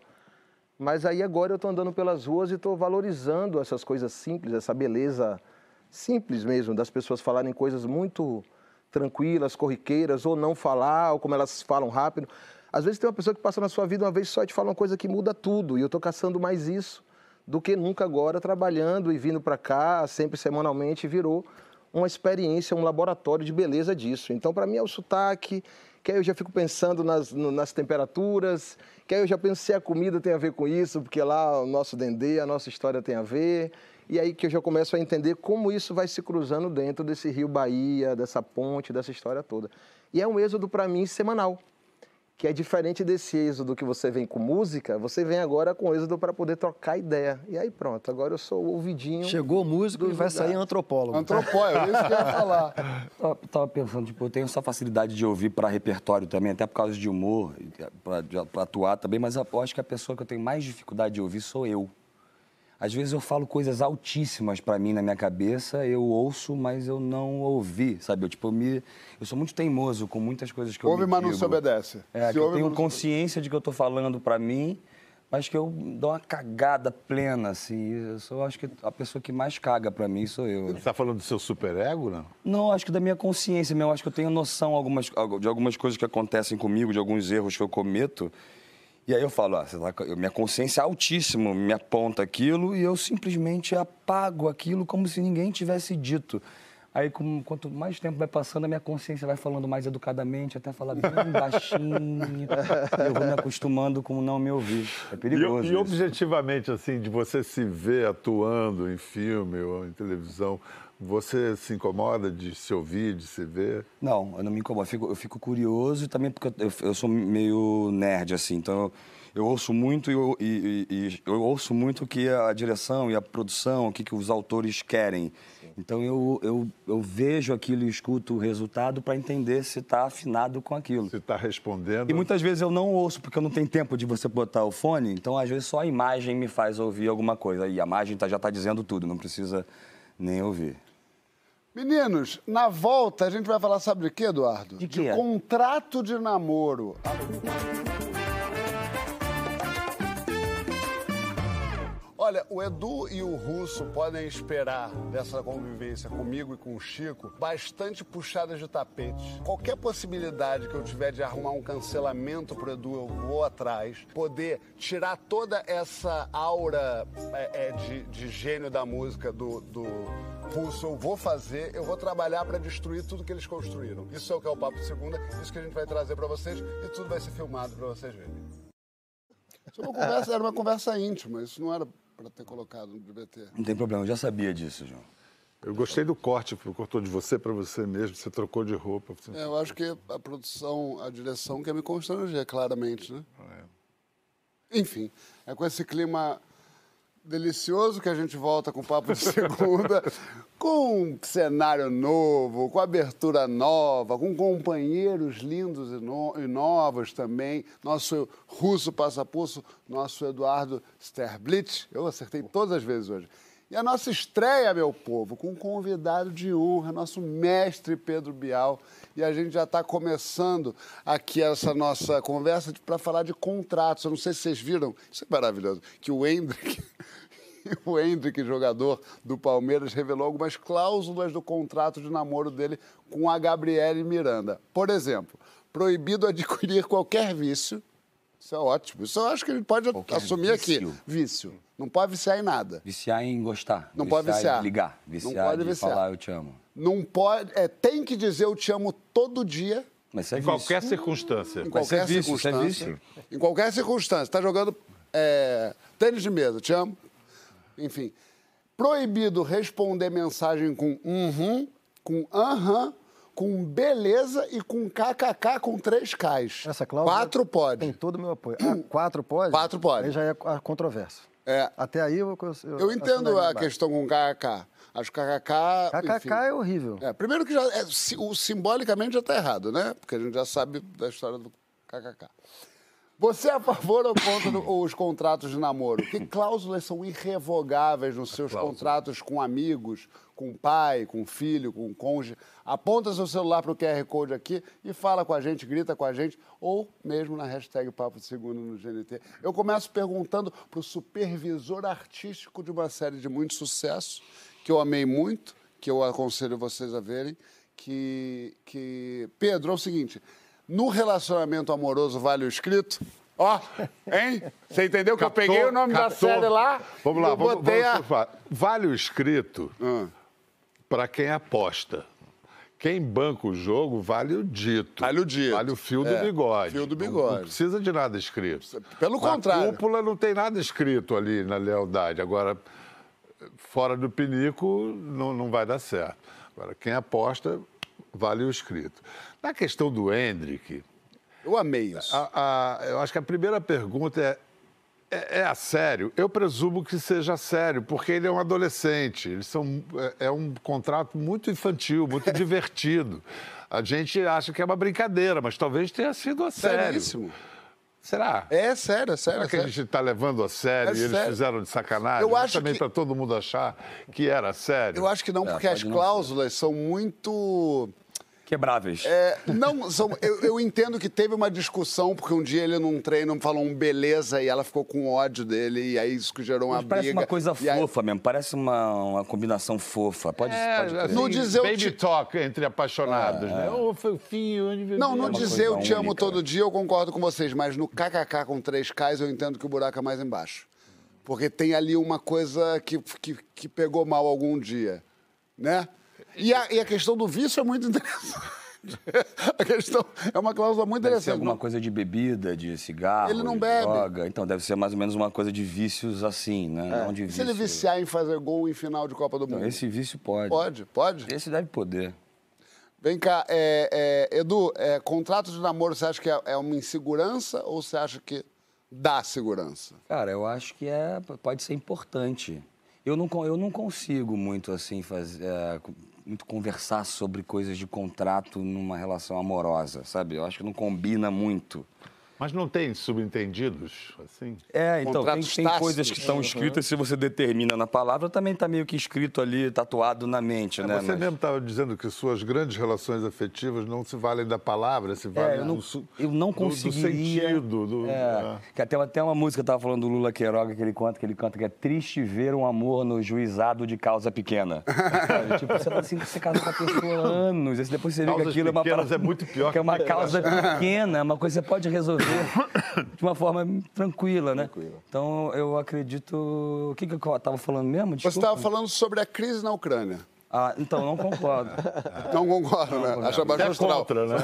Mas aí agora eu estou andando pelas ruas e estou valorizando essas coisas simples, essa beleza simples mesmo, das pessoas falarem coisas muito tranquilas, corriqueiras, ou não falar, ou como elas falam rápido. Às vezes tem uma pessoa que passa na sua vida uma vez só e te fala uma coisa que muda tudo, e eu estou caçando mais isso do que nunca agora, trabalhando e vindo para cá, sempre semanalmente, virou uma experiência, um laboratório de beleza disso. Então, para mim, é o sotaque, que aí eu já fico pensando nas, no- nas temperaturas, que aí eu já penso se a comida tem a ver com isso, porque lá o nosso dendê, a nossa história tem a ver, e aí que eu já começo a entender como isso vai se cruzando dentro desse Rio Bahia, dessa ponte, dessa história toda. E é um êxodo, para mim, semanal, que é diferente desse êxodo que você vem com música, você vem agora com êxodo para poder trocar ideia. E aí pronto, agora eu sou o ouvidinho. Chegou o músico e dos vai sair lugares. antropólogo. Antropólogo, é isso que eu ia falar. Eu tava pensando, tipo, eu tenho essa facilidade de ouvir para repertório também, até por causa de humor, para atuar também, mas eu acho que a pessoa que eu tenho mais dificuldade de ouvir sou eu. às vezes eu falo coisas altíssimas pra mim na minha cabeça, eu ouço, mas eu não ouvi, sabe? Eu, tipo, eu, me, eu sou muito teimoso com muitas coisas que eu Ouve, me mas não digo. se obedece. É, Se que eu ouve, tenho mas não se- consciência de que eu tô falando pra mim, mas que eu dou uma cagada plena, assim. Eu sou, acho que a pessoa que mais caga pra mim sou eu. Você está falando do seu superego, não? Não, acho que da minha consciência mesmo. Acho que eu tenho noção algumas, de algumas coisas que acontecem comigo, de alguns erros que eu cometo. E aí eu falo, ah, sei lá, minha consciência é altíssima, me aponta aquilo e eu simplesmente apago aquilo como se ninguém tivesse dito. Aí, com, quanto mais tempo vai passando, a minha consciência vai falando mais educadamente, até falar bem baixinho. Eu vou me acostumando com não me ouvir. É perigoso. E, e objetivamente, assim, de você se ver atuando em filme ou em televisão, você se incomoda de se ouvir, de se ver? Não, eu não me incomodo. Eu fico, eu fico curioso e também porque eu, eu, eu sou meio nerd, assim. Então, eu, eu ouço muito e eu, e, e, e eu ouço muito o que a direção e a produção, o que, que os autores querem. Então, eu, eu, eu vejo aquilo e escuto o resultado para entender se está afinado com aquilo. Se está respondendo. E muitas vezes eu não ouço, porque eu não tenho tempo de você botar o fone. Então, às vezes, só a imagem me faz ouvir alguma coisa. E a imagem tá, já está dizendo tudo, não precisa nem ouvir. Meninos, na volta a gente vai falar, sabe de quê, Eduardo? De quê? De contrato de namoro. Olha, o Edu e o Russo podem esperar dessa convivência comigo e com o Chico bastante puxadas de tapete. Qualquer possibilidade que eu tiver de arrumar um cancelamento pro Edu, eu vou atrás. Poder tirar toda essa aura é, é, de, de gênio da música do, do Russo, eu vou fazer. Eu vou trabalhar para destruir tudo que eles construíram. Isso é o que é o Papo de Segunda, isso que a gente vai trazer para vocês e tudo vai ser filmado para vocês verem. Isso é uma conversa, era uma conversa íntima, isso não era para ter colocado no B B T. Não tem problema, eu já sabia disso, João. Eu gostei do corte, cortou de você para você mesmo, você trocou de roupa. Você... É, eu acho que a produção, a direção quer me constranger, claramente, né? É. Enfim, é com esse clima delicioso que a gente volta com o Papo de Segunda, com um cenário novo, com abertura nova, com companheiros lindos e, no, e novos também. Nosso Russo Passapulso, nosso Eduardo Sterblitz. Eu acertei todas as vezes hoje. E a nossa estreia, meu povo, com um convidado de honra, nosso mestre Pedro Bial. E a gente já está começando aqui essa nossa conversa para falar de contratos. Eu não sei se vocês viram, isso é maravilhoso, que o Hendrick... O Hendrick, jogador do Palmeiras, revelou algumas cláusulas do contrato de namoro dele com a Gabriele Miranda. Por exemplo, proibido adquirir qualquer vício. Isso é ótimo. Isso eu acho que ele pode qualquer assumir vício. Aqui. Vício. Não pode viciar em nada. Viciar em gostar. Não viciar pode viciar. Em ligar. Viciar Não pode de viciar. falar eu te amo. Não pode... É, tem que dizer eu te amo todo dia. Mas isso é em vício. qualquer circunstância. Em Mas qualquer isso é vício, isso é circunstância. vício. Em qualquer circunstância. Está jogando é, tênis de mesa, te amo. Enfim... Proibido responder mensagem com uhum, com aham, com beleza e com kkk com três Ks. Essa cláusula Quatro pode. tem todo o meu apoio. Ah, quatro pode? Quatro pode. Aí já é a controvérsia. É. Até aí eu... Eu, Eu eu entendo assinaria a embaixo. questão com kkk. Acho que kkk... kkk enfim. é horrível. É, primeiro que já é, si- o, simbolicamente já está errado, né? Porque a gente já sabe da história do kkk. Você é a favor ou contra do- os contratos de namoro? Que cláusulas são irrevogáveis nos seus contratos com amigos, com pai, com filho, com cônjuge? Aponta seu celular para o Q R Code aqui e fala com a gente, grita com a gente, ou mesmo na hashtag Papo de Segunda no G N T. Eu começo perguntando para o supervisor artístico de uma série de muito sucesso, que eu amei muito, que eu aconselho vocês a verem, que... que... Pedro, é o seguinte... No relacionamento amoroso vale o escrito? Ó, hein? Você entendeu que Captou, eu peguei o nome captou. da série lá? Vamos lá, eu vamos, botei vamos a... surfar. Vale o escrito Ah. para quem aposta. Quem banca o jogo vale o dito. Vale o dito. Vale o fio É, do bigode. fio do Não- bigode. Não, precisa de nada escrito. Pelo Na contrário. cúpula não tem nada escrito ali na lealdade. Agora, fora do pinico, não, não vai dar certo. Agora, quem aposta, vale o escrito. Na questão do Hendrick... Eu amei isso. A, a, eu acho que a primeira pergunta é, é, é a sério? Eu presumo que seja sério, porque ele é um adolescente. Eles são, é, é um contrato muito infantil, muito divertido. A gente acha que é uma brincadeira, mas talvez tenha sido a sério. Seríssimo. Será? É sério, é sério. Será é que a sério. gente está levando a sério É e eles sério. fizeram de sacanagem? Eu acho também que- para todo mundo achar que era sério. Eu acho que não, É, porque as pode não cláusulas são muito... Quebráveis. É, não, são, eu, eu entendo que teve uma discussão, porque um dia ele num treino falou um beleza e ela ficou com ódio dele, e aí isso que gerou uma Mas parece briga. uma coisa E aí- fofa mesmo, parece uma, uma combinação fofa. Pode, É, pode assim, No dizer eu baby te- talk entre apaixonados, Ah, né? é. Ô, fofinho, onde Não, no uma dizer eu coisa te amo única, todo né? dia, eu concordo com vocês, mas no kkk com três Ks eu entendo que o buraco é mais embaixo. Porque tem ali uma coisa que, que, que pegou mal algum dia, né? E a, e a questão do vício é muito interessante. A questão é uma cláusula muito Deve ser interessante. alguma Não- coisa de bebida, de cigarro, Ele não de bebe. droga. Então deve ser mais ou menos uma coisa de vícios assim, né? Não de E se ele vício. viciar em fazer gol em final de Copa do Mundo? Então, esse vício pode. Pode, pode. Esse deve poder. Vem cá, é, é, Edu, é, contrato de namoro, você acha que é, é uma insegurança ou você acha que dá segurança? Cara, eu acho que é, pode ser importante. Eu não, con- eu não consigo muito assim fazer, é, co- muito conversar sobre coisas de contrato numa relação amorosa, sabe? Eu acho que não combina muito. Mas não tem subentendidos, assim? É, então, tem, Contratos tem tácitos. coisas que estão escritas, se você determina na palavra, também está meio que escrito ali, tatuado na mente, né? Você Mas- mesmo estava dizendo que suas grandes relações afetivas não se valem da palavra, se valem É, eu não, do, su- eu não do- conseguiria... do sentido. Do, é, que até, até uma música, eu estava falando do Lula Queiroga, que ele canta, que ele canta que é triste ver um amor no juizado de causa pequena. Sabe? Tipo, você tá assim, você casa com a pessoa há anos, e depois você vê que Causas aquilo é uma pequenas parada- é muito pior que é uma que causa pequena, é uma coisa que você pode resolver de uma forma tranquila, né? Então, eu acredito... O que, que eu estava falando mesmo? Você Desculpa. estava falando sobre a crise na Ucrânia. Ah, então, não concordo. Não concordo, né? Acha baixo Você é astral. contra, né?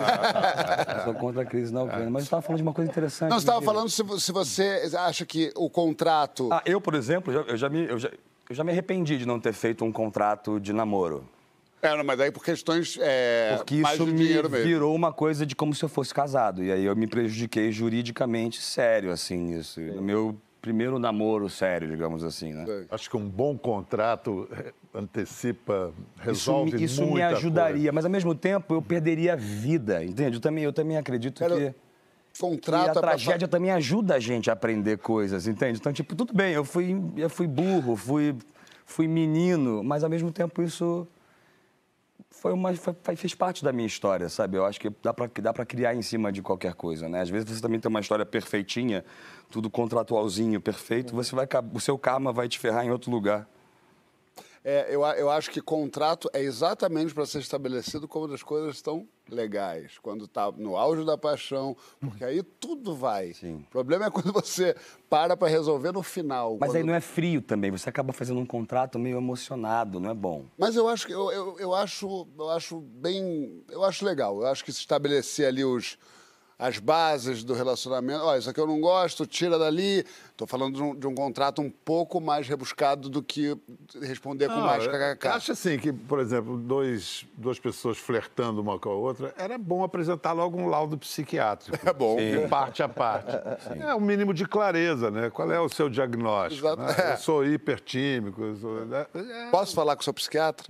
Eu sou contra a crise na Ucrânia, mas eu estava falando de uma coisa interessante. Não, você estava mentira. falando se, vo- se você acha que o contrato... Ah, eu, por exemplo, já- eu já, me, eu, já, eu já me arrependi de não ter feito um contrato de namoro. É, não, mas daí por questões é, Porque mais isso de me dinheiro mesmo. virou uma coisa de como se eu fosse casado. E aí eu me prejudiquei juridicamente sério, assim, nisso. No meu primeiro namoro sério, digamos assim, né? Acho que um bom contrato eh, antecipa, Isso, resolve me, isso me muita ajudaria, coisa. mas ao mesmo tempo eu perderia a vida, entende? Eu também, eu também acredito Quero- que... Contrato E é a pra- tragédia também ajuda a gente a aprender coisas, entende? Então, tipo, tudo bem, eu fui, eu fui burro, fui, fui menino, mas ao mesmo tempo isso foi uma, foi- fez parte da minha história, sabe? Eu acho que dá pra, dá pra criar em cima de qualquer coisa, né? Às vezes você também tem uma história perfeitinha, tudo contratualzinho, perfeito, você vai, o seu karma vai te ferrar em outro lugar. É, eu, a- eu acho que contrato é exatamente para ser estabelecido quando as coisas estão legais, quando está no auge da paixão, porque aí tudo vai. Sim. O problema é quando você para para resolver no final. Mas quando- aí não é frio também, você acaba fazendo um contrato meio emocionado, não é bom. Mas eu acho que eu, eu, eu acho eu acho bem eu acho legal. Eu acho que se estabelecer ali os as bases do relacionamento. Olha, isso aqui eu não gosto, tira dali. Estou falando de um, de um contrato um pouco mais rebuscado do que responder com Não, mais eu kkk. acho assim que, por exemplo, dois, duas pessoas flertando uma com a outra, era bom apresentar logo um laudo psiquiátrico. É bom. De parte a parte. É o mínimo de clareza, né? Qual é o seu diagnóstico? Exato. né? Eu sou hipertímico. Eu sou... né? É. Posso falar com o seu psiquiatra?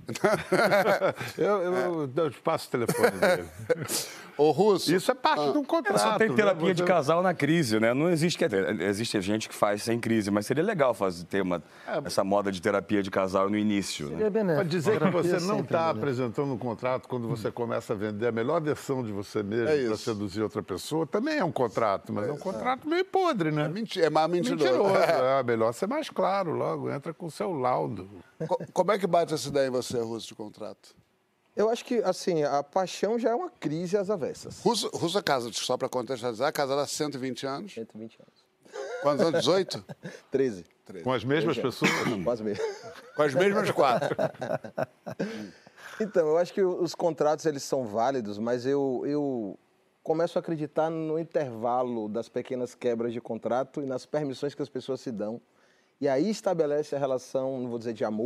eu, eu, eu passo o telefone dele. Ô, Russo. Isso é parte de um contrato. Só tem né? terapia de Você- casal na crise, né? Não existe, quer dizer, existe gente que faz sem crise, mas seria legal fazer, ter uma, essa moda de terapia de casal no início, né? Seria benéfico. Pode dizer que Terapia você não sempre é está benéfico. apresentando um contrato quando você começa a vender a melhor versão de você mesmo É para isso. seduzir outra pessoa. Também é um contrato, mas é um contrato meio podre, né? Menti- é mais mentiroso. Mentiroso. É melhor ser mais claro logo. Entra com o seu laudo. Co- Como é que bate essa ideia em você, Russo, de contrato? Eu acho que, assim, a paixão já é uma crise às avessas. Russo, Russo é casa, só para contextualizar, casado há cento e vinte anos. cento e vinte anos. Quantos anos? dezoito? treze. Com as mesmas Treze anos. pessoas? Quase mesmo. Com as mesmas quatro. Então, eu acho que os contratos, eles são válidos, mas eu, eu começo a acreditar no intervalo das pequenas quebras de contrato e nas permissões que as pessoas se dão. E aí estabelece a relação, não vou dizer de amor,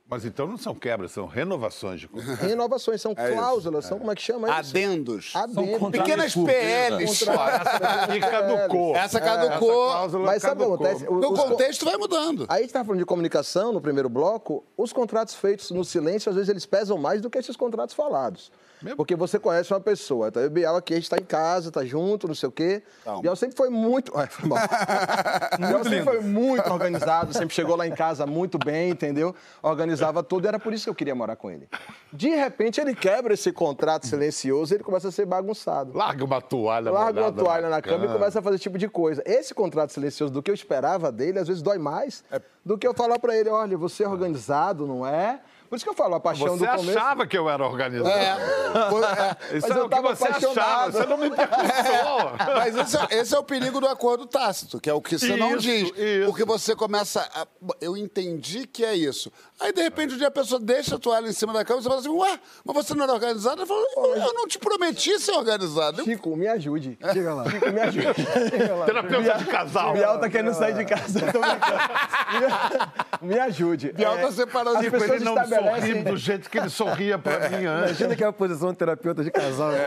Mas então não são quebras, são renovações de contrato. Renovações, são É isso. cláusulas, são, como é que chama isso? Adendos. Adendos. Pequenas P Ls. Pô, essa aqui caducou. Essa caducou. Essa cláusula Mas sabe o que caducou. acontece? O- No os- contexto vai mudando. Aí a gente estava falando de comunicação no primeiro bloco, os contratos feitos no silêncio, às vezes eles pesam mais do que esses contratos falados. Porque você conhece uma pessoa, tá? Eu e o Bial aqui, a gente está em casa, tá junto, não sei o quê. Calma. Bial sempre foi muito... Ai, foi mal. Bial sempre foi muito organizado, sempre chegou lá em casa muito bem, entendeu? Organizava tudo, e era por isso que eu queria morar com ele. De repente, ele quebra esse contrato silencioso e ele começa a ser bagunçado. Larga uma toalha Larga uma molhada toalha na cama e cama. começa a fazer esse tipo de coisa. Esse contrato silencioso, do que eu esperava dele, às vezes dói mais do que eu falar pra ele, olha, você é organizado, não é? Por isso que eu falo, a paixão Você do começo... achava que eu era organizado. É. Isso Mas é eu o que tava você achava, apaixonado. você não me perguntou. Mas esse é, esse é o perigo do acordo tácito, que é o que você não Isso, diz. isso. Porque você começa a... Eu entendi que é isso. Aí, de repente, um dia a pessoa deixa a toalha em cima da cama e você fala assim, ué, mas você não era organizado? Ela fala, eu não te prometi ser organizado. Chico, me ajude. Diga lá. Chico, me ajude. Terapeuta de casal. Bial tá querendo sair de casa. Tô brincando. Me ajude. Bial tá separando as de pessoas Ele não estabelecem... sorri do jeito que ele sorria pra mim antes. Imagina que é a posição de terapeuta de casal. né?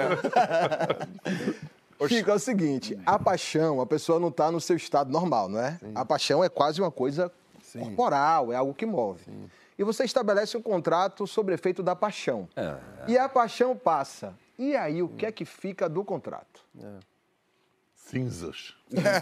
Chico, é o seguinte, a paixão, a pessoa não está no seu estado normal, não é? A paixão é quase uma coisa corporal, é algo que move. E você estabelece um contrato sobre efeito da paixão. É. E a paixão passa. E aí, o que é que fica do contrato? Cinzas.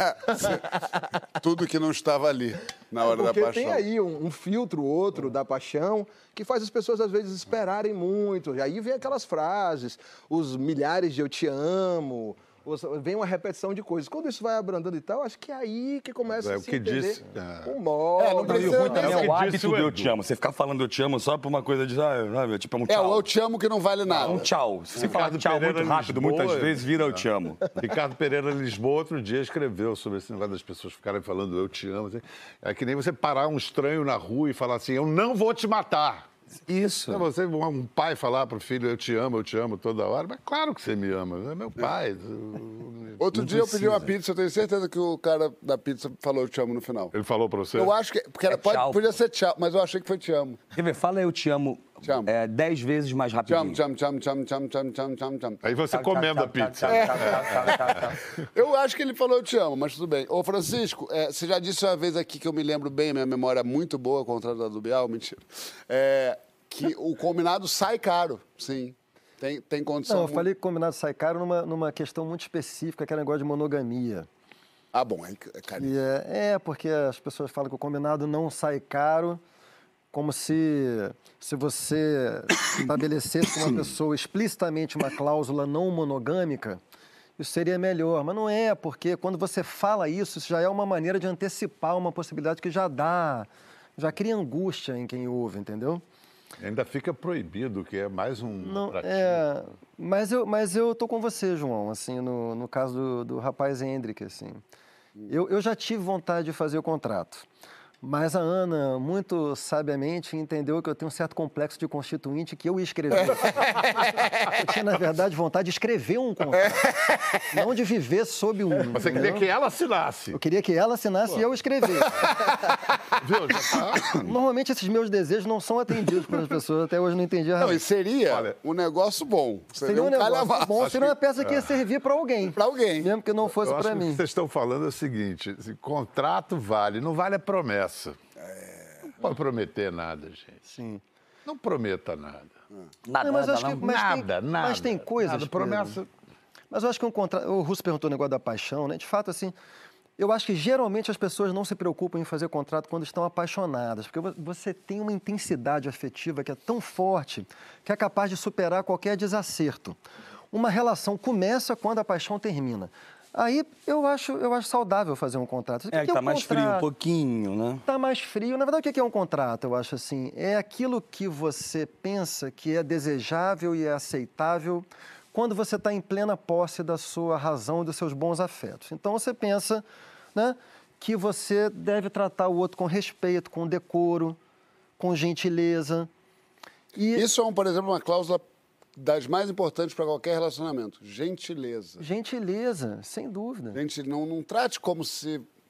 Tudo que não estava ali na hora Porque da paixão. tem aí um, um filtro outro da paixão que faz as pessoas, às vezes, esperarem muito. E aí vem aquelas frases, os milhares de eu te amo, os- vem uma repetição de coisas. Quando isso vai abrandando e tal, acho que é aí que começa É a o se que entender disse, é. o modo. É, não E o precisa- ruim também É o é que o disse hábito o do eu Edu. te amo. Você ficar falando eu te amo só por uma coisa de, ah, sabe, tipo, um É, tchau. o eu te amo que não vale nada. Um tchau. Se você falar Ricardo tchau Pereira muito rápido, Lisboa, muitas ele- vezes, vira eu te amo. Ricardo Pereira Lisboa, outro dia, escreveu sobre esse negócio das pessoas ficarem falando eu te amo. assim. É que nem você parar um estranho na rua e falar assim, eu não vou te matar. Isso. É você, um um pai falar pro filho, eu te amo, eu te amo toda hora, mas claro que você me ama, é meu pai. Outro Não dia eu pedi uma precisa. pizza, eu tenho certeza que o cara da pizza falou eu te amo no final. Ele falou pra você? Eu acho que... Porque era- É pode- tchau. podia ser tchau, mas eu achei que foi te amo. Quer ver? Fala eu te amo, Te amo. é, dez vezes mais Te rapidinho. amo, te amo, te amo, te amo, te amo, te amo, te amo, te amo, te amo. Aí você comendo a pizza. Eu acho que ele falou eu te amo, mas tudo bem. Ô, Francisco, é, você já disse uma vez aqui que eu me lembro bem, minha memória é muito boa, ao contrário da do Bial, mentira. É, que o combinado sai caro, sim. Tem, tem condição. Não, eu falei que o combinado sai caro numa, numa questão muito específica, que é o negócio de monogamia. Ah, bom, é, é caro. E é, é, porque as pessoas falam que o combinado não sai caro, como se, se você estabelecesse com uma pessoa explicitamente uma cláusula não monogâmica, isso seria melhor. Mas não é, porque quando você fala isso, isso já é uma maneira de antecipar uma possibilidade que já dá, já cria angústia em quem ouve, entendeu? Ainda fica proibido, que é mais um Não, atrativo. é, mas eu, mas eu tô com você, João, assim, no, no caso do, do rapaz Hendrick, assim. Eu, eu já tive vontade de fazer o contrato, mas a Ana, muito sabiamente, entendeu que eu tenho um certo complexo de constituinte que eu ia escrever. Eu tinha, na verdade, vontade de escrever um contrato, não de viver sob um. Você entendeu? queria que ela assinasse. Eu queria que ela assinasse e eu escrever. Viu? Já tá. Normalmente esses meus desejos não são atendidos pelas pessoas, até hoje não entendi a razão. Não, e seria Olha, um negócio bom. Seria Seria um negócio calhamaço. bom, seria uma peça que ia servir para alguém. Pra alguém. Mesmo que não fosse Eu acho para que o mim. que vocês estão falando é o seguinte: assim, contrato vale, não vale a promessa. Não pode prometer nada, gente. Sim. Não prometa nada. Nada, Não, mas nada, acho que- não. mas tem- nada, nada. mas tem coisas, Nada, promessa. Pedro. Mas eu acho que um contrato... O Russo perguntou o negócio da paixão, né? De fato, assim, eu acho que geralmente as pessoas não se preocupam em fazer contrato quando estão apaixonadas, porque vo- você tem uma intensidade afetiva que é tão forte que é capaz de superar qualquer desacerto. Uma relação começa quando a paixão termina. Aí eu acho, eu acho saudável fazer um contrato. O que É, que que é tá um mais frio um contrato? pouquinho, né? Está mais frio. Na verdade, o que é um contrato? Eu acho assim, é aquilo que você pensa que é desejável e é aceitável quando você está em plena posse da sua razão e dos seus bons afetos. Então, você pensa, né, que você deve tratar o outro com respeito, com decoro, com gentileza. E Isso é, um, por exemplo, uma cláusula das mais importantes para qualquer relacionamento. Gentileza. gentileza, sem dúvida. Gente, não, não trate como se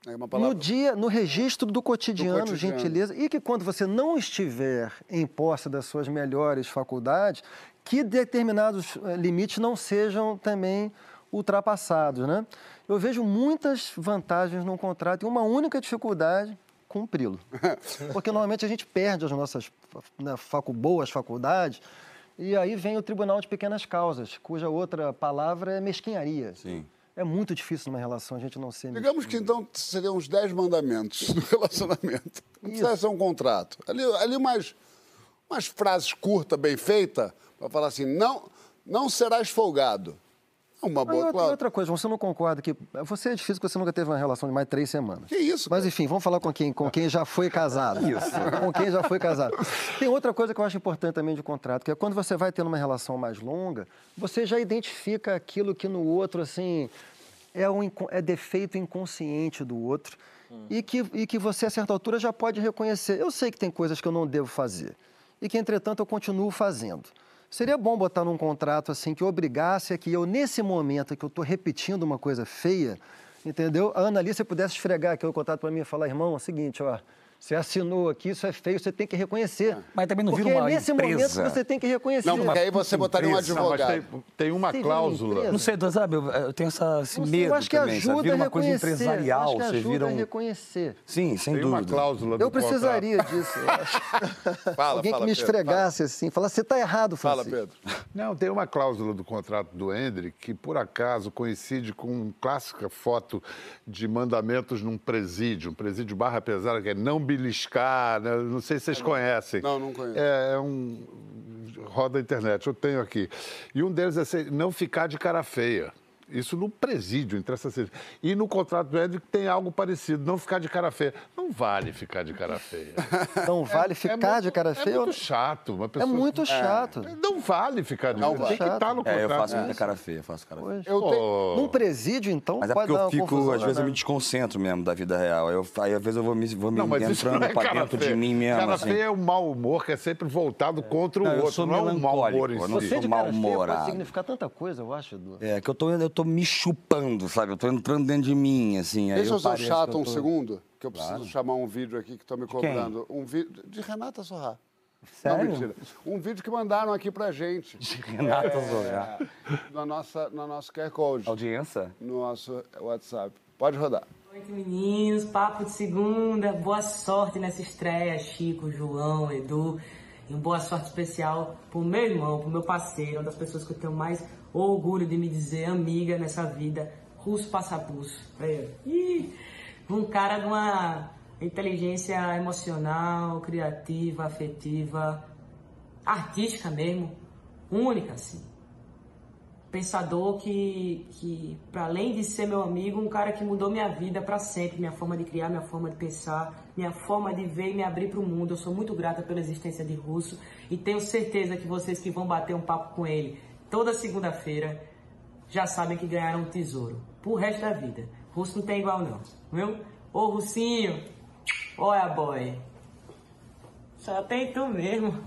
É uma palavra... no dia, no registro do cotidiano, Do cotidiano. gentileza, e que quando você não estiver em posse das suas melhores faculdades, que determinados eh, limites não sejam também ultrapassados, né? Eu vejo muitas vantagens num contrato e uma única dificuldade, cumpri-lo. Porque normalmente a gente perde as nossas né, facu, boas faculdades e aí vem o Tribunal de Pequenas Causas, cuja outra palavra é mesquinharia. Sim. É muito difícil numa relação a gente não ser mesquinho. Digamos que então seriam uns dez mandamentos do relacionamento. Não precisa ser um contrato. Ali, ali umas, umas frases curtas, bem feitas, para falar assim, não, não serás folgado. Uma boa, outra, claro. outra coisa, você não concorda que... Você é difícil porque você nunca teve uma relação de mais de três semanas. Que isso? Mas enfim, vamos falar com quem, com quem já foi casado. Isso. Com quem já foi casado. Tem outra coisa que eu acho importante também de contrato, que é quando você vai tendo uma relação mais longa, você já identifica aquilo que no outro, assim, é, um, é defeito inconsciente do outro hum. e, que, e que você, a certa altura, já pode reconhecer. Eu sei que tem coisas que eu não devo fazer e que, entretanto, eu continuo fazendo. Seria bom botar num contrato assim que obrigasse a que eu, nesse momento que eu estou repetindo uma coisa feia, entendeu? A Ana Alice pudesse esfregar aqui o contrato para mim e falar, irmão, é o seguinte, ó, você assinou aqui, isso é feio, você tem que reconhecer. Mas também não porque vira uma é nesse empresa. momento que você tem que reconhecer. Não, porque aí você botaria um advogado. Não, mas tem, tem uma Você cláusula. Não sei, sabe, eu, eu tenho essa, esse Você, medo eu acho que também, ajuda sabe? Vira a uma coisa reconhecer. empresarial, eu acho que você ajuda vira a um... reconhecer. Sim, sem Tem dúvida. uma cláusula do Eu precisaria contrato. disso. Eu acho. Fala, Alguém fala, que me Pedro, esfregasse assim, falasse, você está errado, Fala, Francisco. Pedro. Não, tem uma cláusula do contrato do Hendrick que, por acaso, coincide com uma clássica foto de mandamentos num presídio, um presídio barra pesada, que é não beliscar, né? Não sei se vocês conhecem. Não, não conheço. É, é um... roda a internet, eu tenho aqui. E um deles é assim, não ficar de cara feia. Isso no presídio, entre essas... E no contrato do Hendrick tem algo parecido, não ficar de cara feia. Não vale ficar de cara feia. Não vale ficar muito, de cara feia? É muito chato. Uma pessoa... É muito chato. É, não vale ficar de Não cara vale. feia. Tem que estar no contrato. É, eu faço muita cara feia, faço cara feia. Eu tenho... Oh. Num presídio, então, Mas é pode porque dar eu uma fico, confusão, às vezes eu né? me desconcentro mesmo da vida real. Aí, eu, aí às vezes eu vou me, vou me Não, mas isso não entrando é pra cara dentro feia. de mim mesmo. Cara assim. feia é um mau humor que é sempre voltado contra o Não, eu outro. sou Não é um mau humor em melancólico, si. eu não Você sou de cara feia pode mal-humorado. significar tanta coisa, eu acho, Edu. É, que eu tô, eu tô me chupando, sabe? Eu tô entrando dentro de mim, assim. aí Deixa eu ser pareço chato que eu um tô- segundo, que eu preciso Claro. chamar um vídeo aqui que estão me cobrando. Um vídeo de Renata Sorrá. Sério? Não, mentira. Um vídeo que mandaram aqui pra gente. De Renata Zorra. Na nossa, no nosso Q R Code, Audiência? no nosso WhatsApp. Pode rodar. Boa noite, meninos. Papo de segunda. Boa sorte nessa estreia, Chico, João, Edu. E uma boa sorte especial pro meu irmão, pro meu parceiro, uma das pessoas que eu tenho mais orgulho de me dizer amiga nessa vida, Russo Passapulso. É. Ih, um cara de uma inteligência emocional, criativa, afetiva, artística mesmo, única, assim. Pensador que, que para além de ser meu amigo, um cara que mudou minha vida para sempre, minha forma de criar, minha forma de pensar, minha forma de ver e me abrir para o mundo. Eu sou muito grata pela existência de Russo e tenho certeza que vocês que vão bater um papo com ele toda segunda-feira já sabem que ganharam um tesouro pro resto da vida. Russo não tem igual não, viu? Ô Russinho, olha boy, só tem tu mesmo.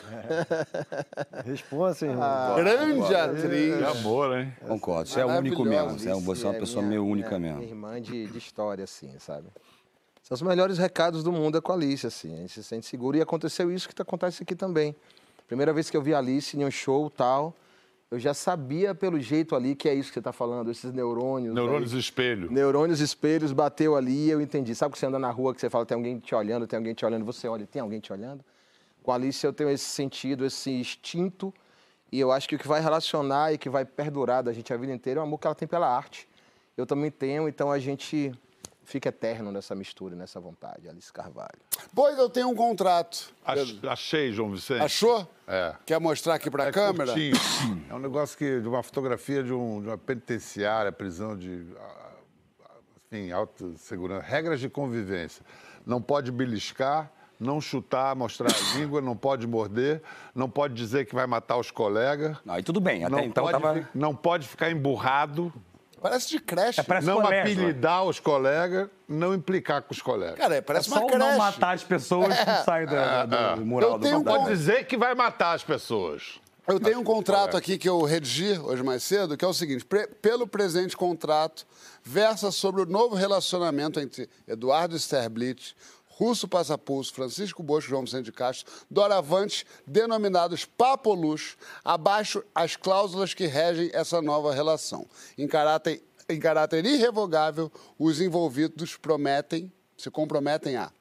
Responsa, irmão. Ah, grande atriz. É amor, hein? Concordo, você é único mesmo. Você é, você é uma É pessoa minha- meio única minha- mesmo. Minha irmã de, de história, assim, sabe? São os melhores recados do mundo é com a Alice, assim. A gente se sente seguro. E aconteceu isso que acontece aqui também. Primeira vez que eu vi a Alice em um show e tal, eu já sabia pelo jeito ali que é isso que você está falando, esses neurônios. Neurônios aí. espelho. Neurônios espelhos, bateu ali e eu entendi. Sabe que você anda na rua, que você fala, tem alguém te olhando, tem alguém te olhando, você olha, tem alguém te olhando? Com a Alice eu tenho esse sentido, esse instinto, e eu acho que o que vai relacionar e que vai perdurar da gente a vida inteira é o amor que ela tem pela arte. Eu também tenho, então a gente fica eterno nessa mistura, nessa vontade. Alice Carvalho. Pois eu tenho um contrato. Ach- Achei, João Vicente. Achou? É. Quer mostrar aqui pra É câmera? curtinho. É um negócio que, de uma fotografia de, um, de uma penitenciária, prisão de, ah, enfim, alta segurança. Regras de convivência. Não pode beliscar, não chutar, mostrar a língua, não pode morder, não pode dizer que vai matar os colegas. Aí tudo bem, até não então pode, tava... fi- Não pode ficar emburrado. Parece de creche. parece não colégio, apelidar os colegas, não implicar com os colegas. Cara, é, É parece só uma o creche. não matar as pessoas que sai da, da- do mural Eu do tenho um contrato. Pode dizer que vai matar as pessoas. Eu tenho um contrato aqui que eu redigi hoje mais cedo, que é o seguinte: pre- pelo presente contrato, versa sobre o novo relacionamento entre Eduardo Sterblitz, Russo Passapulso, Francisco Bosco, João Vicente de Castro, doravante denominados Papo Luxo, abaixo as cláusulas que regem essa nova relação. Em caráter, em caráter irrevogável, os envolvidos prometem, se comprometem a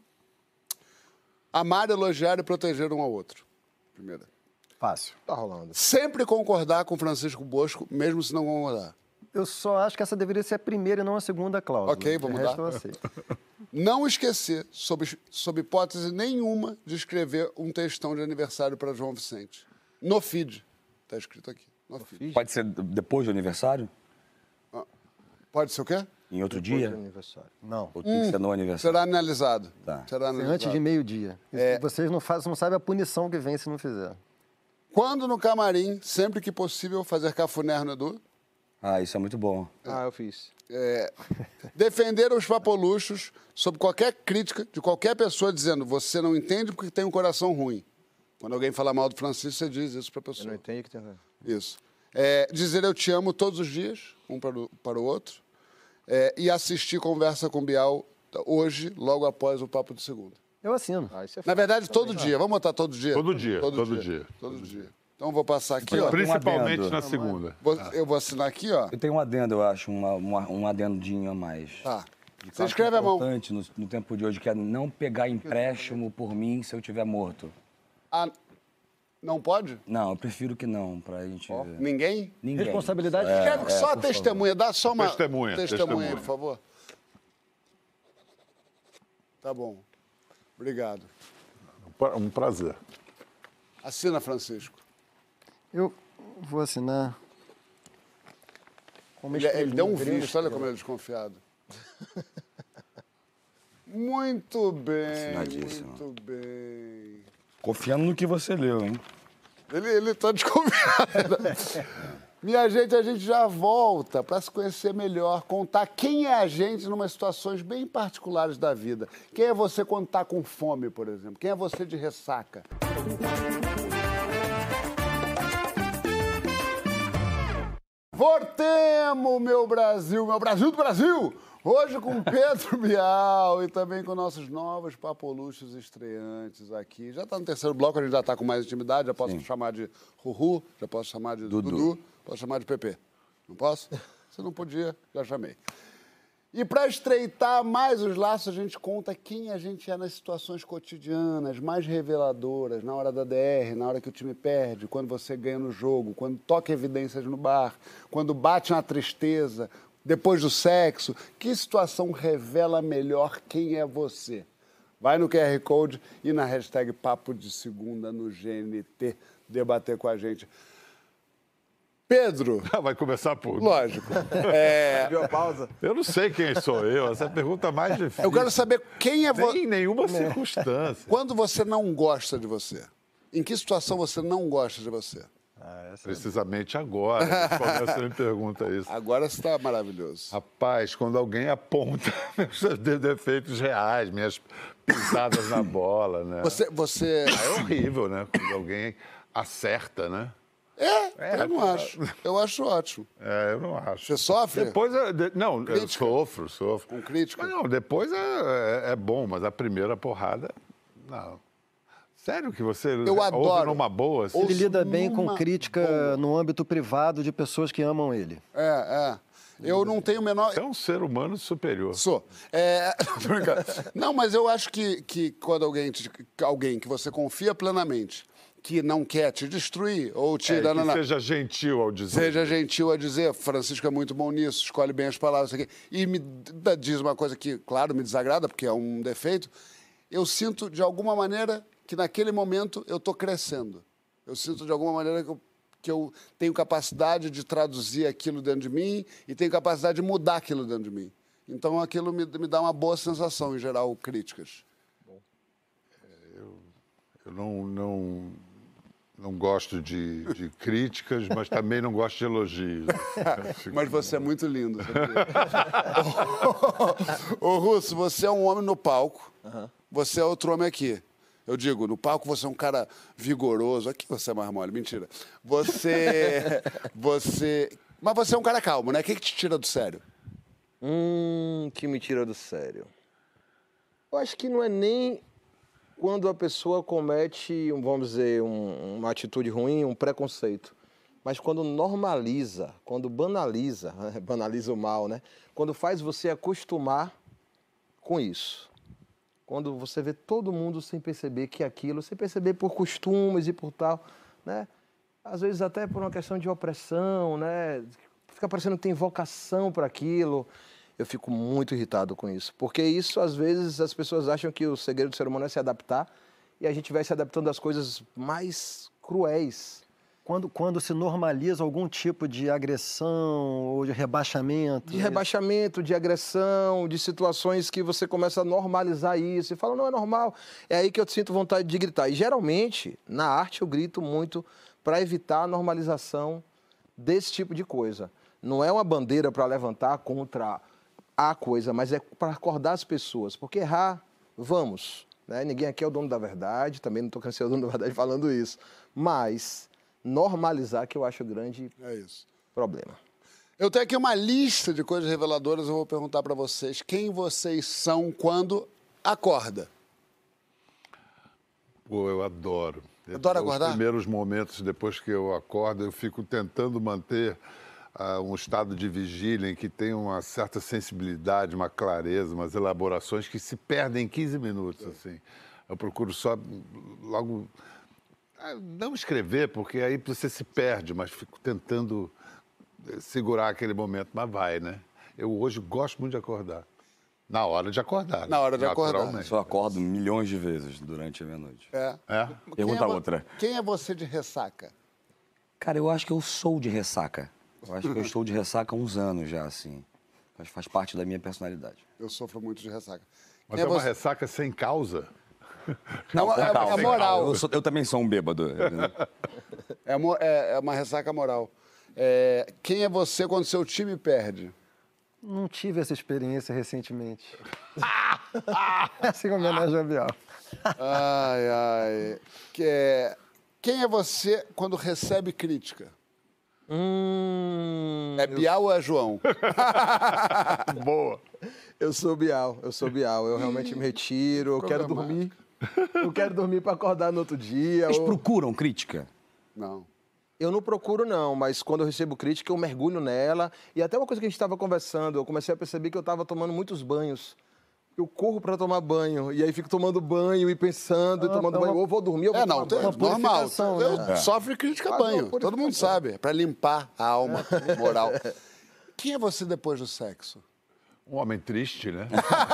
amar, elogiar e proteger um ao outro. Primeira. Fácil. Tá rolando. Sempre concordar com Francisco Bosco, mesmo se não concordar. Eu só acho que essa deveria ser a primeira e não a segunda cláusula. Ok, vamos De lá. resto, eu aceito. Não esquecer, sob, sob hipótese nenhuma, de escrever um textão de aniversário para João Vicente. No feed. Está escrito aqui. No feed. Pode ser depois do aniversário? Ah, Pode ser o quê? Em outro Depois dia? do aniversário. Não. Ou tem que ser no aniversário? Será analisado. Tá. Será analisado. Antes de meio-dia. É. Vocês não, faz, não sabem a punição que vem se não fizer. Quando no camarim, sempre que possível, fazer cafuné no Edu. Ah, isso é muito bom. Ah, eu fiz. É, defender os papoluchos sob qualquer crítica de qualquer pessoa dizendo você não entende porque tem um coração ruim. Quando alguém fala mal do Francisco, você diz isso para a pessoa. Eu não entendi que tem... Isso. É, dizer eu te amo todos os dias, um para o, para o outro. É, e assistir Conversa com Bial hoje, logo após o Papo de Segunda. Eu assino. Ah, isso é Na verdade, fácil todo também. dia. Vamos botar todo dia? Todo dia, todo dia. Todo dia. Então, vou passar aqui, Eu ó. tenho um Principalmente adendo. na segunda. Vou- Eu vou assinar aqui, ó. Eu tenho um adendo, eu acho, uma, uma- um adendinho a mais. Tá. De Você fato, escreve a mão. importante no, no tempo de hoje, que é não pegar empréstimo por mim se eu estiver morto. Ah, não pode? Não, eu prefiro que não, pra gente... Ninguém? Ninguém. Responsabilidade. É, Escreve é, só a por testemunha. Dá só uma Testemunha, testemunha, testemunha. por favor. Tá bom. Obrigado. Um prazer. Assina, Francisco. Eu vou assinar. Como Ele, ele escrevi deu um em grande visto, olha estrela. como ele é desconfiado. Muito bem, Assinadíssimo. muito bem. Confiando no que você leu, hein? Ele, ele tá desconfiado. Minha gente, a gente já volta para se conhecer melhor, contar quem é a gente em umas situações bem particulares da vida. Quem é você quando tá com fome, por exemplo? Quem é você de ressaca? Voltemos, meu Brasil, meu Brasil do Brasil! Hoje com Pedro Bial e também com nossos novos papoluchos estreantes aqui. Já está no terceiro bloco, a gente já está com mais intimidade, já posso Sim. chamar de Ruhu, já posso chamar de Dudu, Dudu. posso chamar de Pepe. Não posso? Você não podia, já chamei. E para estreitar mais os laços, a gente conta quem a gente é nas situações cotidianas, mais reveladoras, na hora da D R, na hora que o time perde, quando você ganha no jogo, quando toca evidências no bar, quando bate uma tristeza, depois do sexo. Que situação revela melhor quem é você? Vai no Q R Code e na hashtag Papo de Segunda no G N T debater com a gente. Pedro. Vai começar por... Lógico. É... Viu a pausa? Eu não sei quem sou eu. Essa é a pergunta mais difícil. Eu quero saber quem é você. Sem nenhuma circunstância. Quando você não gosta de você? Em que situação você não gosta de você? Ah, essa... Precisamente agora. Quando você me pergunta isso. Agora você está maravilhoso. Rapaz, quando alguém aponta meus defeitos reais, minhas pisadas na bola, né? Você, você... É horrível, né? Quando alguém acerta, né? É, eu não acho. Eu acho ótimo. É, eu não acho. Você sofre? Depois, eu, de- não, eu Crítica? sofro, sofro. Com crítica? Mas não, depois é, é- é bom, mas a primeira porrada, não. Sério que você Eu ouve adoro. numa boa? Assim? Ele lida bem com numa crítica boa. no âmbito privado de pessoas que amam ele. É, é. Eu não tenho o menor... Você é um ser humano superior. Sou. É... tô brincando. Não, mas eu acho que, que quando alguém, te- alguém que você confia plenamente, que não quer te destruir ou te... É, não, não, que não. seja gentil ao dizer. Seja gentil a dizer, Francisco é muito bom nisso, escolhe bem as palavras. Isso aqui. E me d- diz uma coisa que, claro, me desagrada, porque é um defeito. Eu sinto, de alguma maneira, que naquele momento eu estou crescendo. Eu sinto, de alguma maneira, que eu, que eu tenho capacidade de traduzir aquilo dentro de mim e tenho capacidade de mudar aquilo dentro de mim. Então, aquilo me, me dá uma boa sensação, em geral, críticas. Eu não, não, não gosto de, de críticas, mas também não gosto de elogios. Mas você é muito lindo. Ô, Russo, você é um homem no palco, você é outro homem aqui. Eu digo, no palco você é um cara vigoroso. Aqui você é mais mole, mentira. Você... você... Mas você é um cara calmo, né? O que, que te tira do sério? Hum, que me tira do sério. Eu acho que não é nem quando a pessoa comete, um, vamos dizer, um, uma atitude ruim, um preconceito. Mas quando normaliza, quando banaliza, banaliza o mal, né? Quando faz você acostumar com isso. Quando você vê todo mundo sem perceber que aquilo, sem perceber por costumes e por tal, né? Às vezes até por uma questão de opressão, né? Fica parecendo que tem vocação para aquilo. Eu fico muito irritado com isso, porque isso, às vezes, as pessoas acham que o segredo do ser humano é se adaptar e a gente vai se adaptando às coisas mais cruéis. Quando, quando se normaliza algum tipo de agressão ou de rebaixamento. De rebaixamento, de agressão, de situações que você começa a normalizar isso e fala, não, é normal. É aí que eu sinto vontade de gritar. E, geralmente, na arte, eu grito muito para evitar a normalização desse tipo de coisa. Não é uma bandeira para levantar contra a coisa, mas é para acordar as pessoas. Porque errar, vamos. Né? Ninguém aqui é o dono da verdade, também não estou querendo ser o dono da verdade falando isso. Mas normalizar que eu acho grande é isso. problema. Eu tenho aqui uma lista de coisas reveladoras, eu vou perguntar para vocês quem vocês são quando acorda. Pô, eu adoro. Adora acordar? Os primeiros momentos depois que eu acordo, eu fico tentando manter uh, um estado de vigília em que tem uma certa sensibilidade, uma clareza, umas elaborações que se perdem em quinze minutos, assim. Eu procuro só logo... Não escrever, porque aí você se perde, mas fico tentando segurar aquele momento, mas vai, né? Eu hoje gosto muito de acordar. Na hora de acordar. Na hora de acordar. Eu só acordo milhões de vezes durante a minha noite. É. É? Pergunta é vo- outra. Quem é você de ressaca? Cara, eu acho que eu sou de ressaca. Eu acho que eu estou de ressaca há uns anos já, assim. Faz, faz parte da minha personalidade. Eu sofro muito de ressaca. Mas Quem é uma você? ressaca sem causa? Não, é, Calma, é moral. Eu, sou- eu também sou um bêbado. É, mo- é- é uma ressaca moral. É, quem é você quando seu time perde? Não tive essa experiência recentemente. Assim como homenagem a Bial. Ai, ai. Que é- Quem é você quando recebe crítica? Hum, É Bial ou é João? Boa. Eu sou Bial, eu sou Bial. Eu realmente me retiro, eu quero Programado. dormir. Eu quero dormir para acordar no outro dia. Vocês ou- procuram crítica? Não. Eu não procuro, não, mas quando eu recebo crítica, eu mergulho nela. E até uma coisa que a gente estava conversando, eu comecei a perceber que eu estava tomando muitos banhos. Eu corro para tomar banho, e aí fico tomando banho e pensando, e Ah, tomando é banho. uma- Ou vou dormir, ou vou É, não, tomar tem- banho. normal. purificação, Eu né? sofre crítica Faz uma banho. Todo purificação. mundo sabe. É pra limpar a alma moral. Quem é você depois do sexo? Um homem triste, né?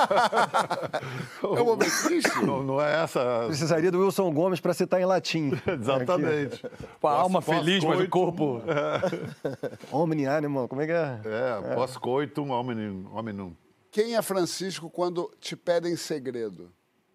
É um homem triste? Não, não é essa... Precisaria do Wilson Gomes para citar em latim. Exatamente. Com a alma Pós- feliz, mas o pós-coito. corpo... Omni animal, como é que é? É, pós-coito, um homem, homem não... Quem é Francisco quando te pedem segredo?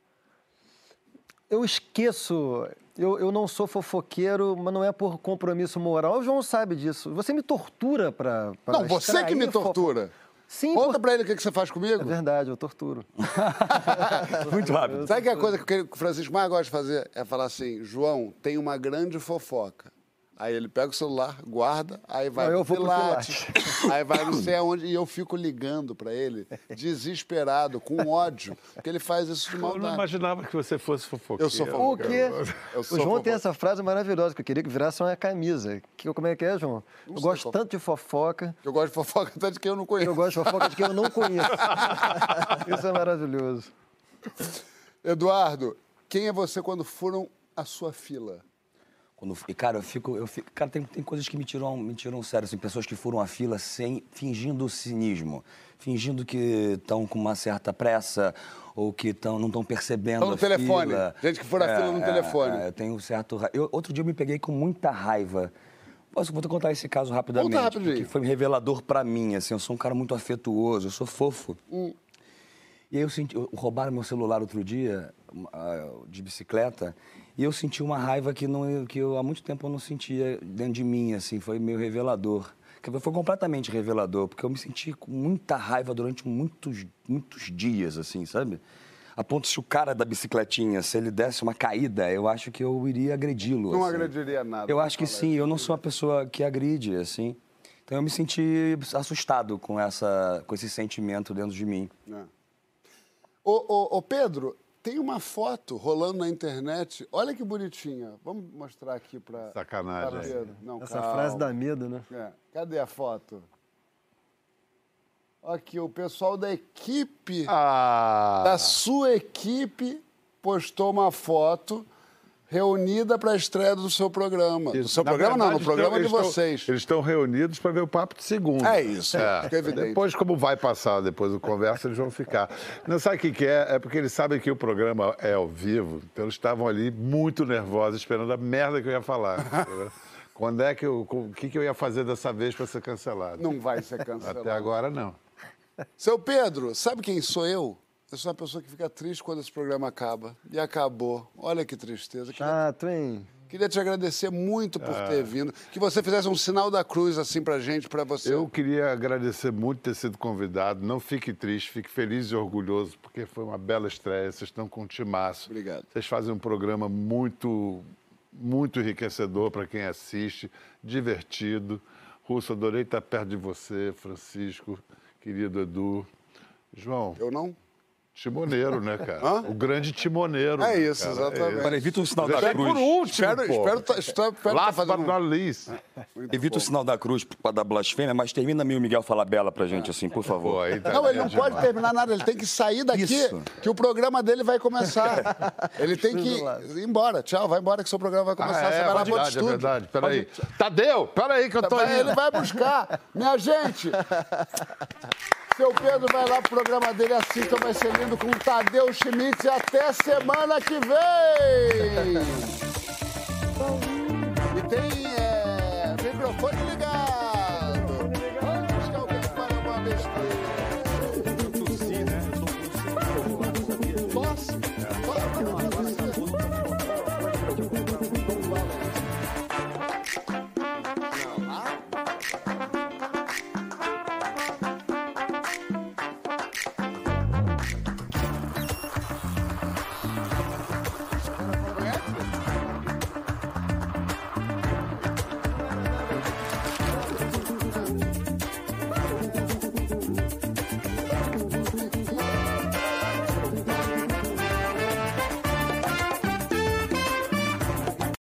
Eu esqueço, eu, eu não sou fofoqueiro, mas não é por compromisso moral. O João sabe disso. Você me tortura para. Não, você que me tortura. Sim, Conta por- pra ele o que que você faz comigo. É verdade, eu torturo. Muito rápido. Sabe que a coisa que o Francisco mais gosta de fazer é falar assim, João, tem uma grande fofoca. Aí ele pega o celular, guarda, aí vai Não, eu no vou pro Pilates, aí vai não sei aonde, e eu fico ligando pra ele, desesperado, com ódio, porque ele faz isso de Eu não maldade. imaginava que você fosse fofoqueiro. Eu sou O fofoqueiro. quê? Eu O sou João tem fofoca. essa frase maravilhosa, que eu queria que virasse uma camisa. Que, como é que é, João? Não eu sei gosto qual- tanto de fofoca. Eu gosto de fofoca até de quem eu não conheço. Eu gosto de fofoca de quem eu não conheço. Isso é maravilhoso. Eduardo, quem é você quando furam a sua fila? Quando, e, cara, eu fico, eu fico. Cara, tem, tem coisas que me tiram, me tiram sério, assim, pessoas que furam a fila sem, fingindo cinismo, fingindo que estão com uma certa pressa ou que tão, não estão percebendo. Tão no a telefone. fila. Gente que fura a fila no telefone. É, eu tenho um certo. ra- Eu, outro dia eu me peguei com muita raiva. Posso, vou te contar esse caso rapidamente. Conta rapidinho. Que foi revelador pra mim, assim. Eu sou um cara muito afetuoso, eu sou fofo. Hum. E aí eu senti, eu- roubaram meu celular outro dia, ah, de bicicleta, e eu senti uma raiva que, não, que eu há muito tempo eu não sentia dentro de mim, assim, foi meio revelador. Que Foi completamente revelador, porque eu me senti com muita raiva durante muitos, muitos dias, assim, sabe? A ponto se o cara da bicicletinha, se ele desse uma caída, eu acho que eu iria agredi-lo. Não assim. agrediria nada. Eu acho que sim, eu não sou uma pessoa que agride, assim. Então eu me senti assustado com, essa, com esse sentimento dentro de mim. É. Ô, ô, ô, Pedro, tem uma foto rolando na internet. Olha que bonitinha. Vamos mostrar aqui para Sacanagem. Pedro. Não, Essa calma. frase dá medo, né? É. Cadê a foto? Aqui, o pessoal da equipe, Ah. da sua equipe, postou uma foto reunida para a estreia do seu programa. Do seu Na programa não, no verdade, programa estão- de eles vocês. Estão, eles estão reunidos para ver o papo de segundo. É isso, fica evidente. Depois, como vai passar depois do conversa, eles vão ficar. Não sabe o que, que é? É porque eles sabem que o programa é ao vivo, então eles estavam ali muito nervosos, esperando a merda que eu ia falar. entendeu? Quando é que eu. O que, que eu ia fazer dessa vez para ser cancelado? Não vai ser cancelado. Até agora, não. Seu Pedro, sabe quem sou eu? Eu sou uma pessoa que fica triste quando esse programa acaba. E acabou. Olha que tristeza. Chato, hein? Queria te agradecer muito por Ah. ter vindo. Que você fizesse um sinal da cruz assim pra gente, pra você. Eu queria agradecer muito ter sido convidado. Não fique triste, fique feliz e orgulhoso, porque foi uma bela estreia. Vocês estão com um timaço. Obrigado. Vocês fazem um programa muito, muito enriquecedor para quem assiste, divertido. Russo, adorei estar perto de você, Francisco, querido Edu. João. Eu não? Timoneiro, né, cara? Hã? O grande timoneiro. É né, isso, cara? exatamente. É isso. Peraí, evita o sinal da Deixa cruz. por último, Espero, pô. espero, tá- espero, espero tá Last fazendo... but not least. Evita o sinal da cruz para dar blasfêmia, mas termina meio Miguel Falabella pra gente, assim, por favor. Pô, aí tá Não, ele não demais. pode terminar nada, ele tem que sair daqui, Isso. que o programa dele vai começar. Ele tem que ir embora. Tchau, vai embora que seu programa vai começar. Ah, Você é, vai lá pro outro verdade, é estúdio. verdade. Peraí. Tadeu, peraí que eu tô Vai, indo. Ele vai buscar. Minha gente, seu Pedro vai lá pro programa dele assim, então vai ser lindo com o Tadeu Schmidt. E até semana que vem! E tem...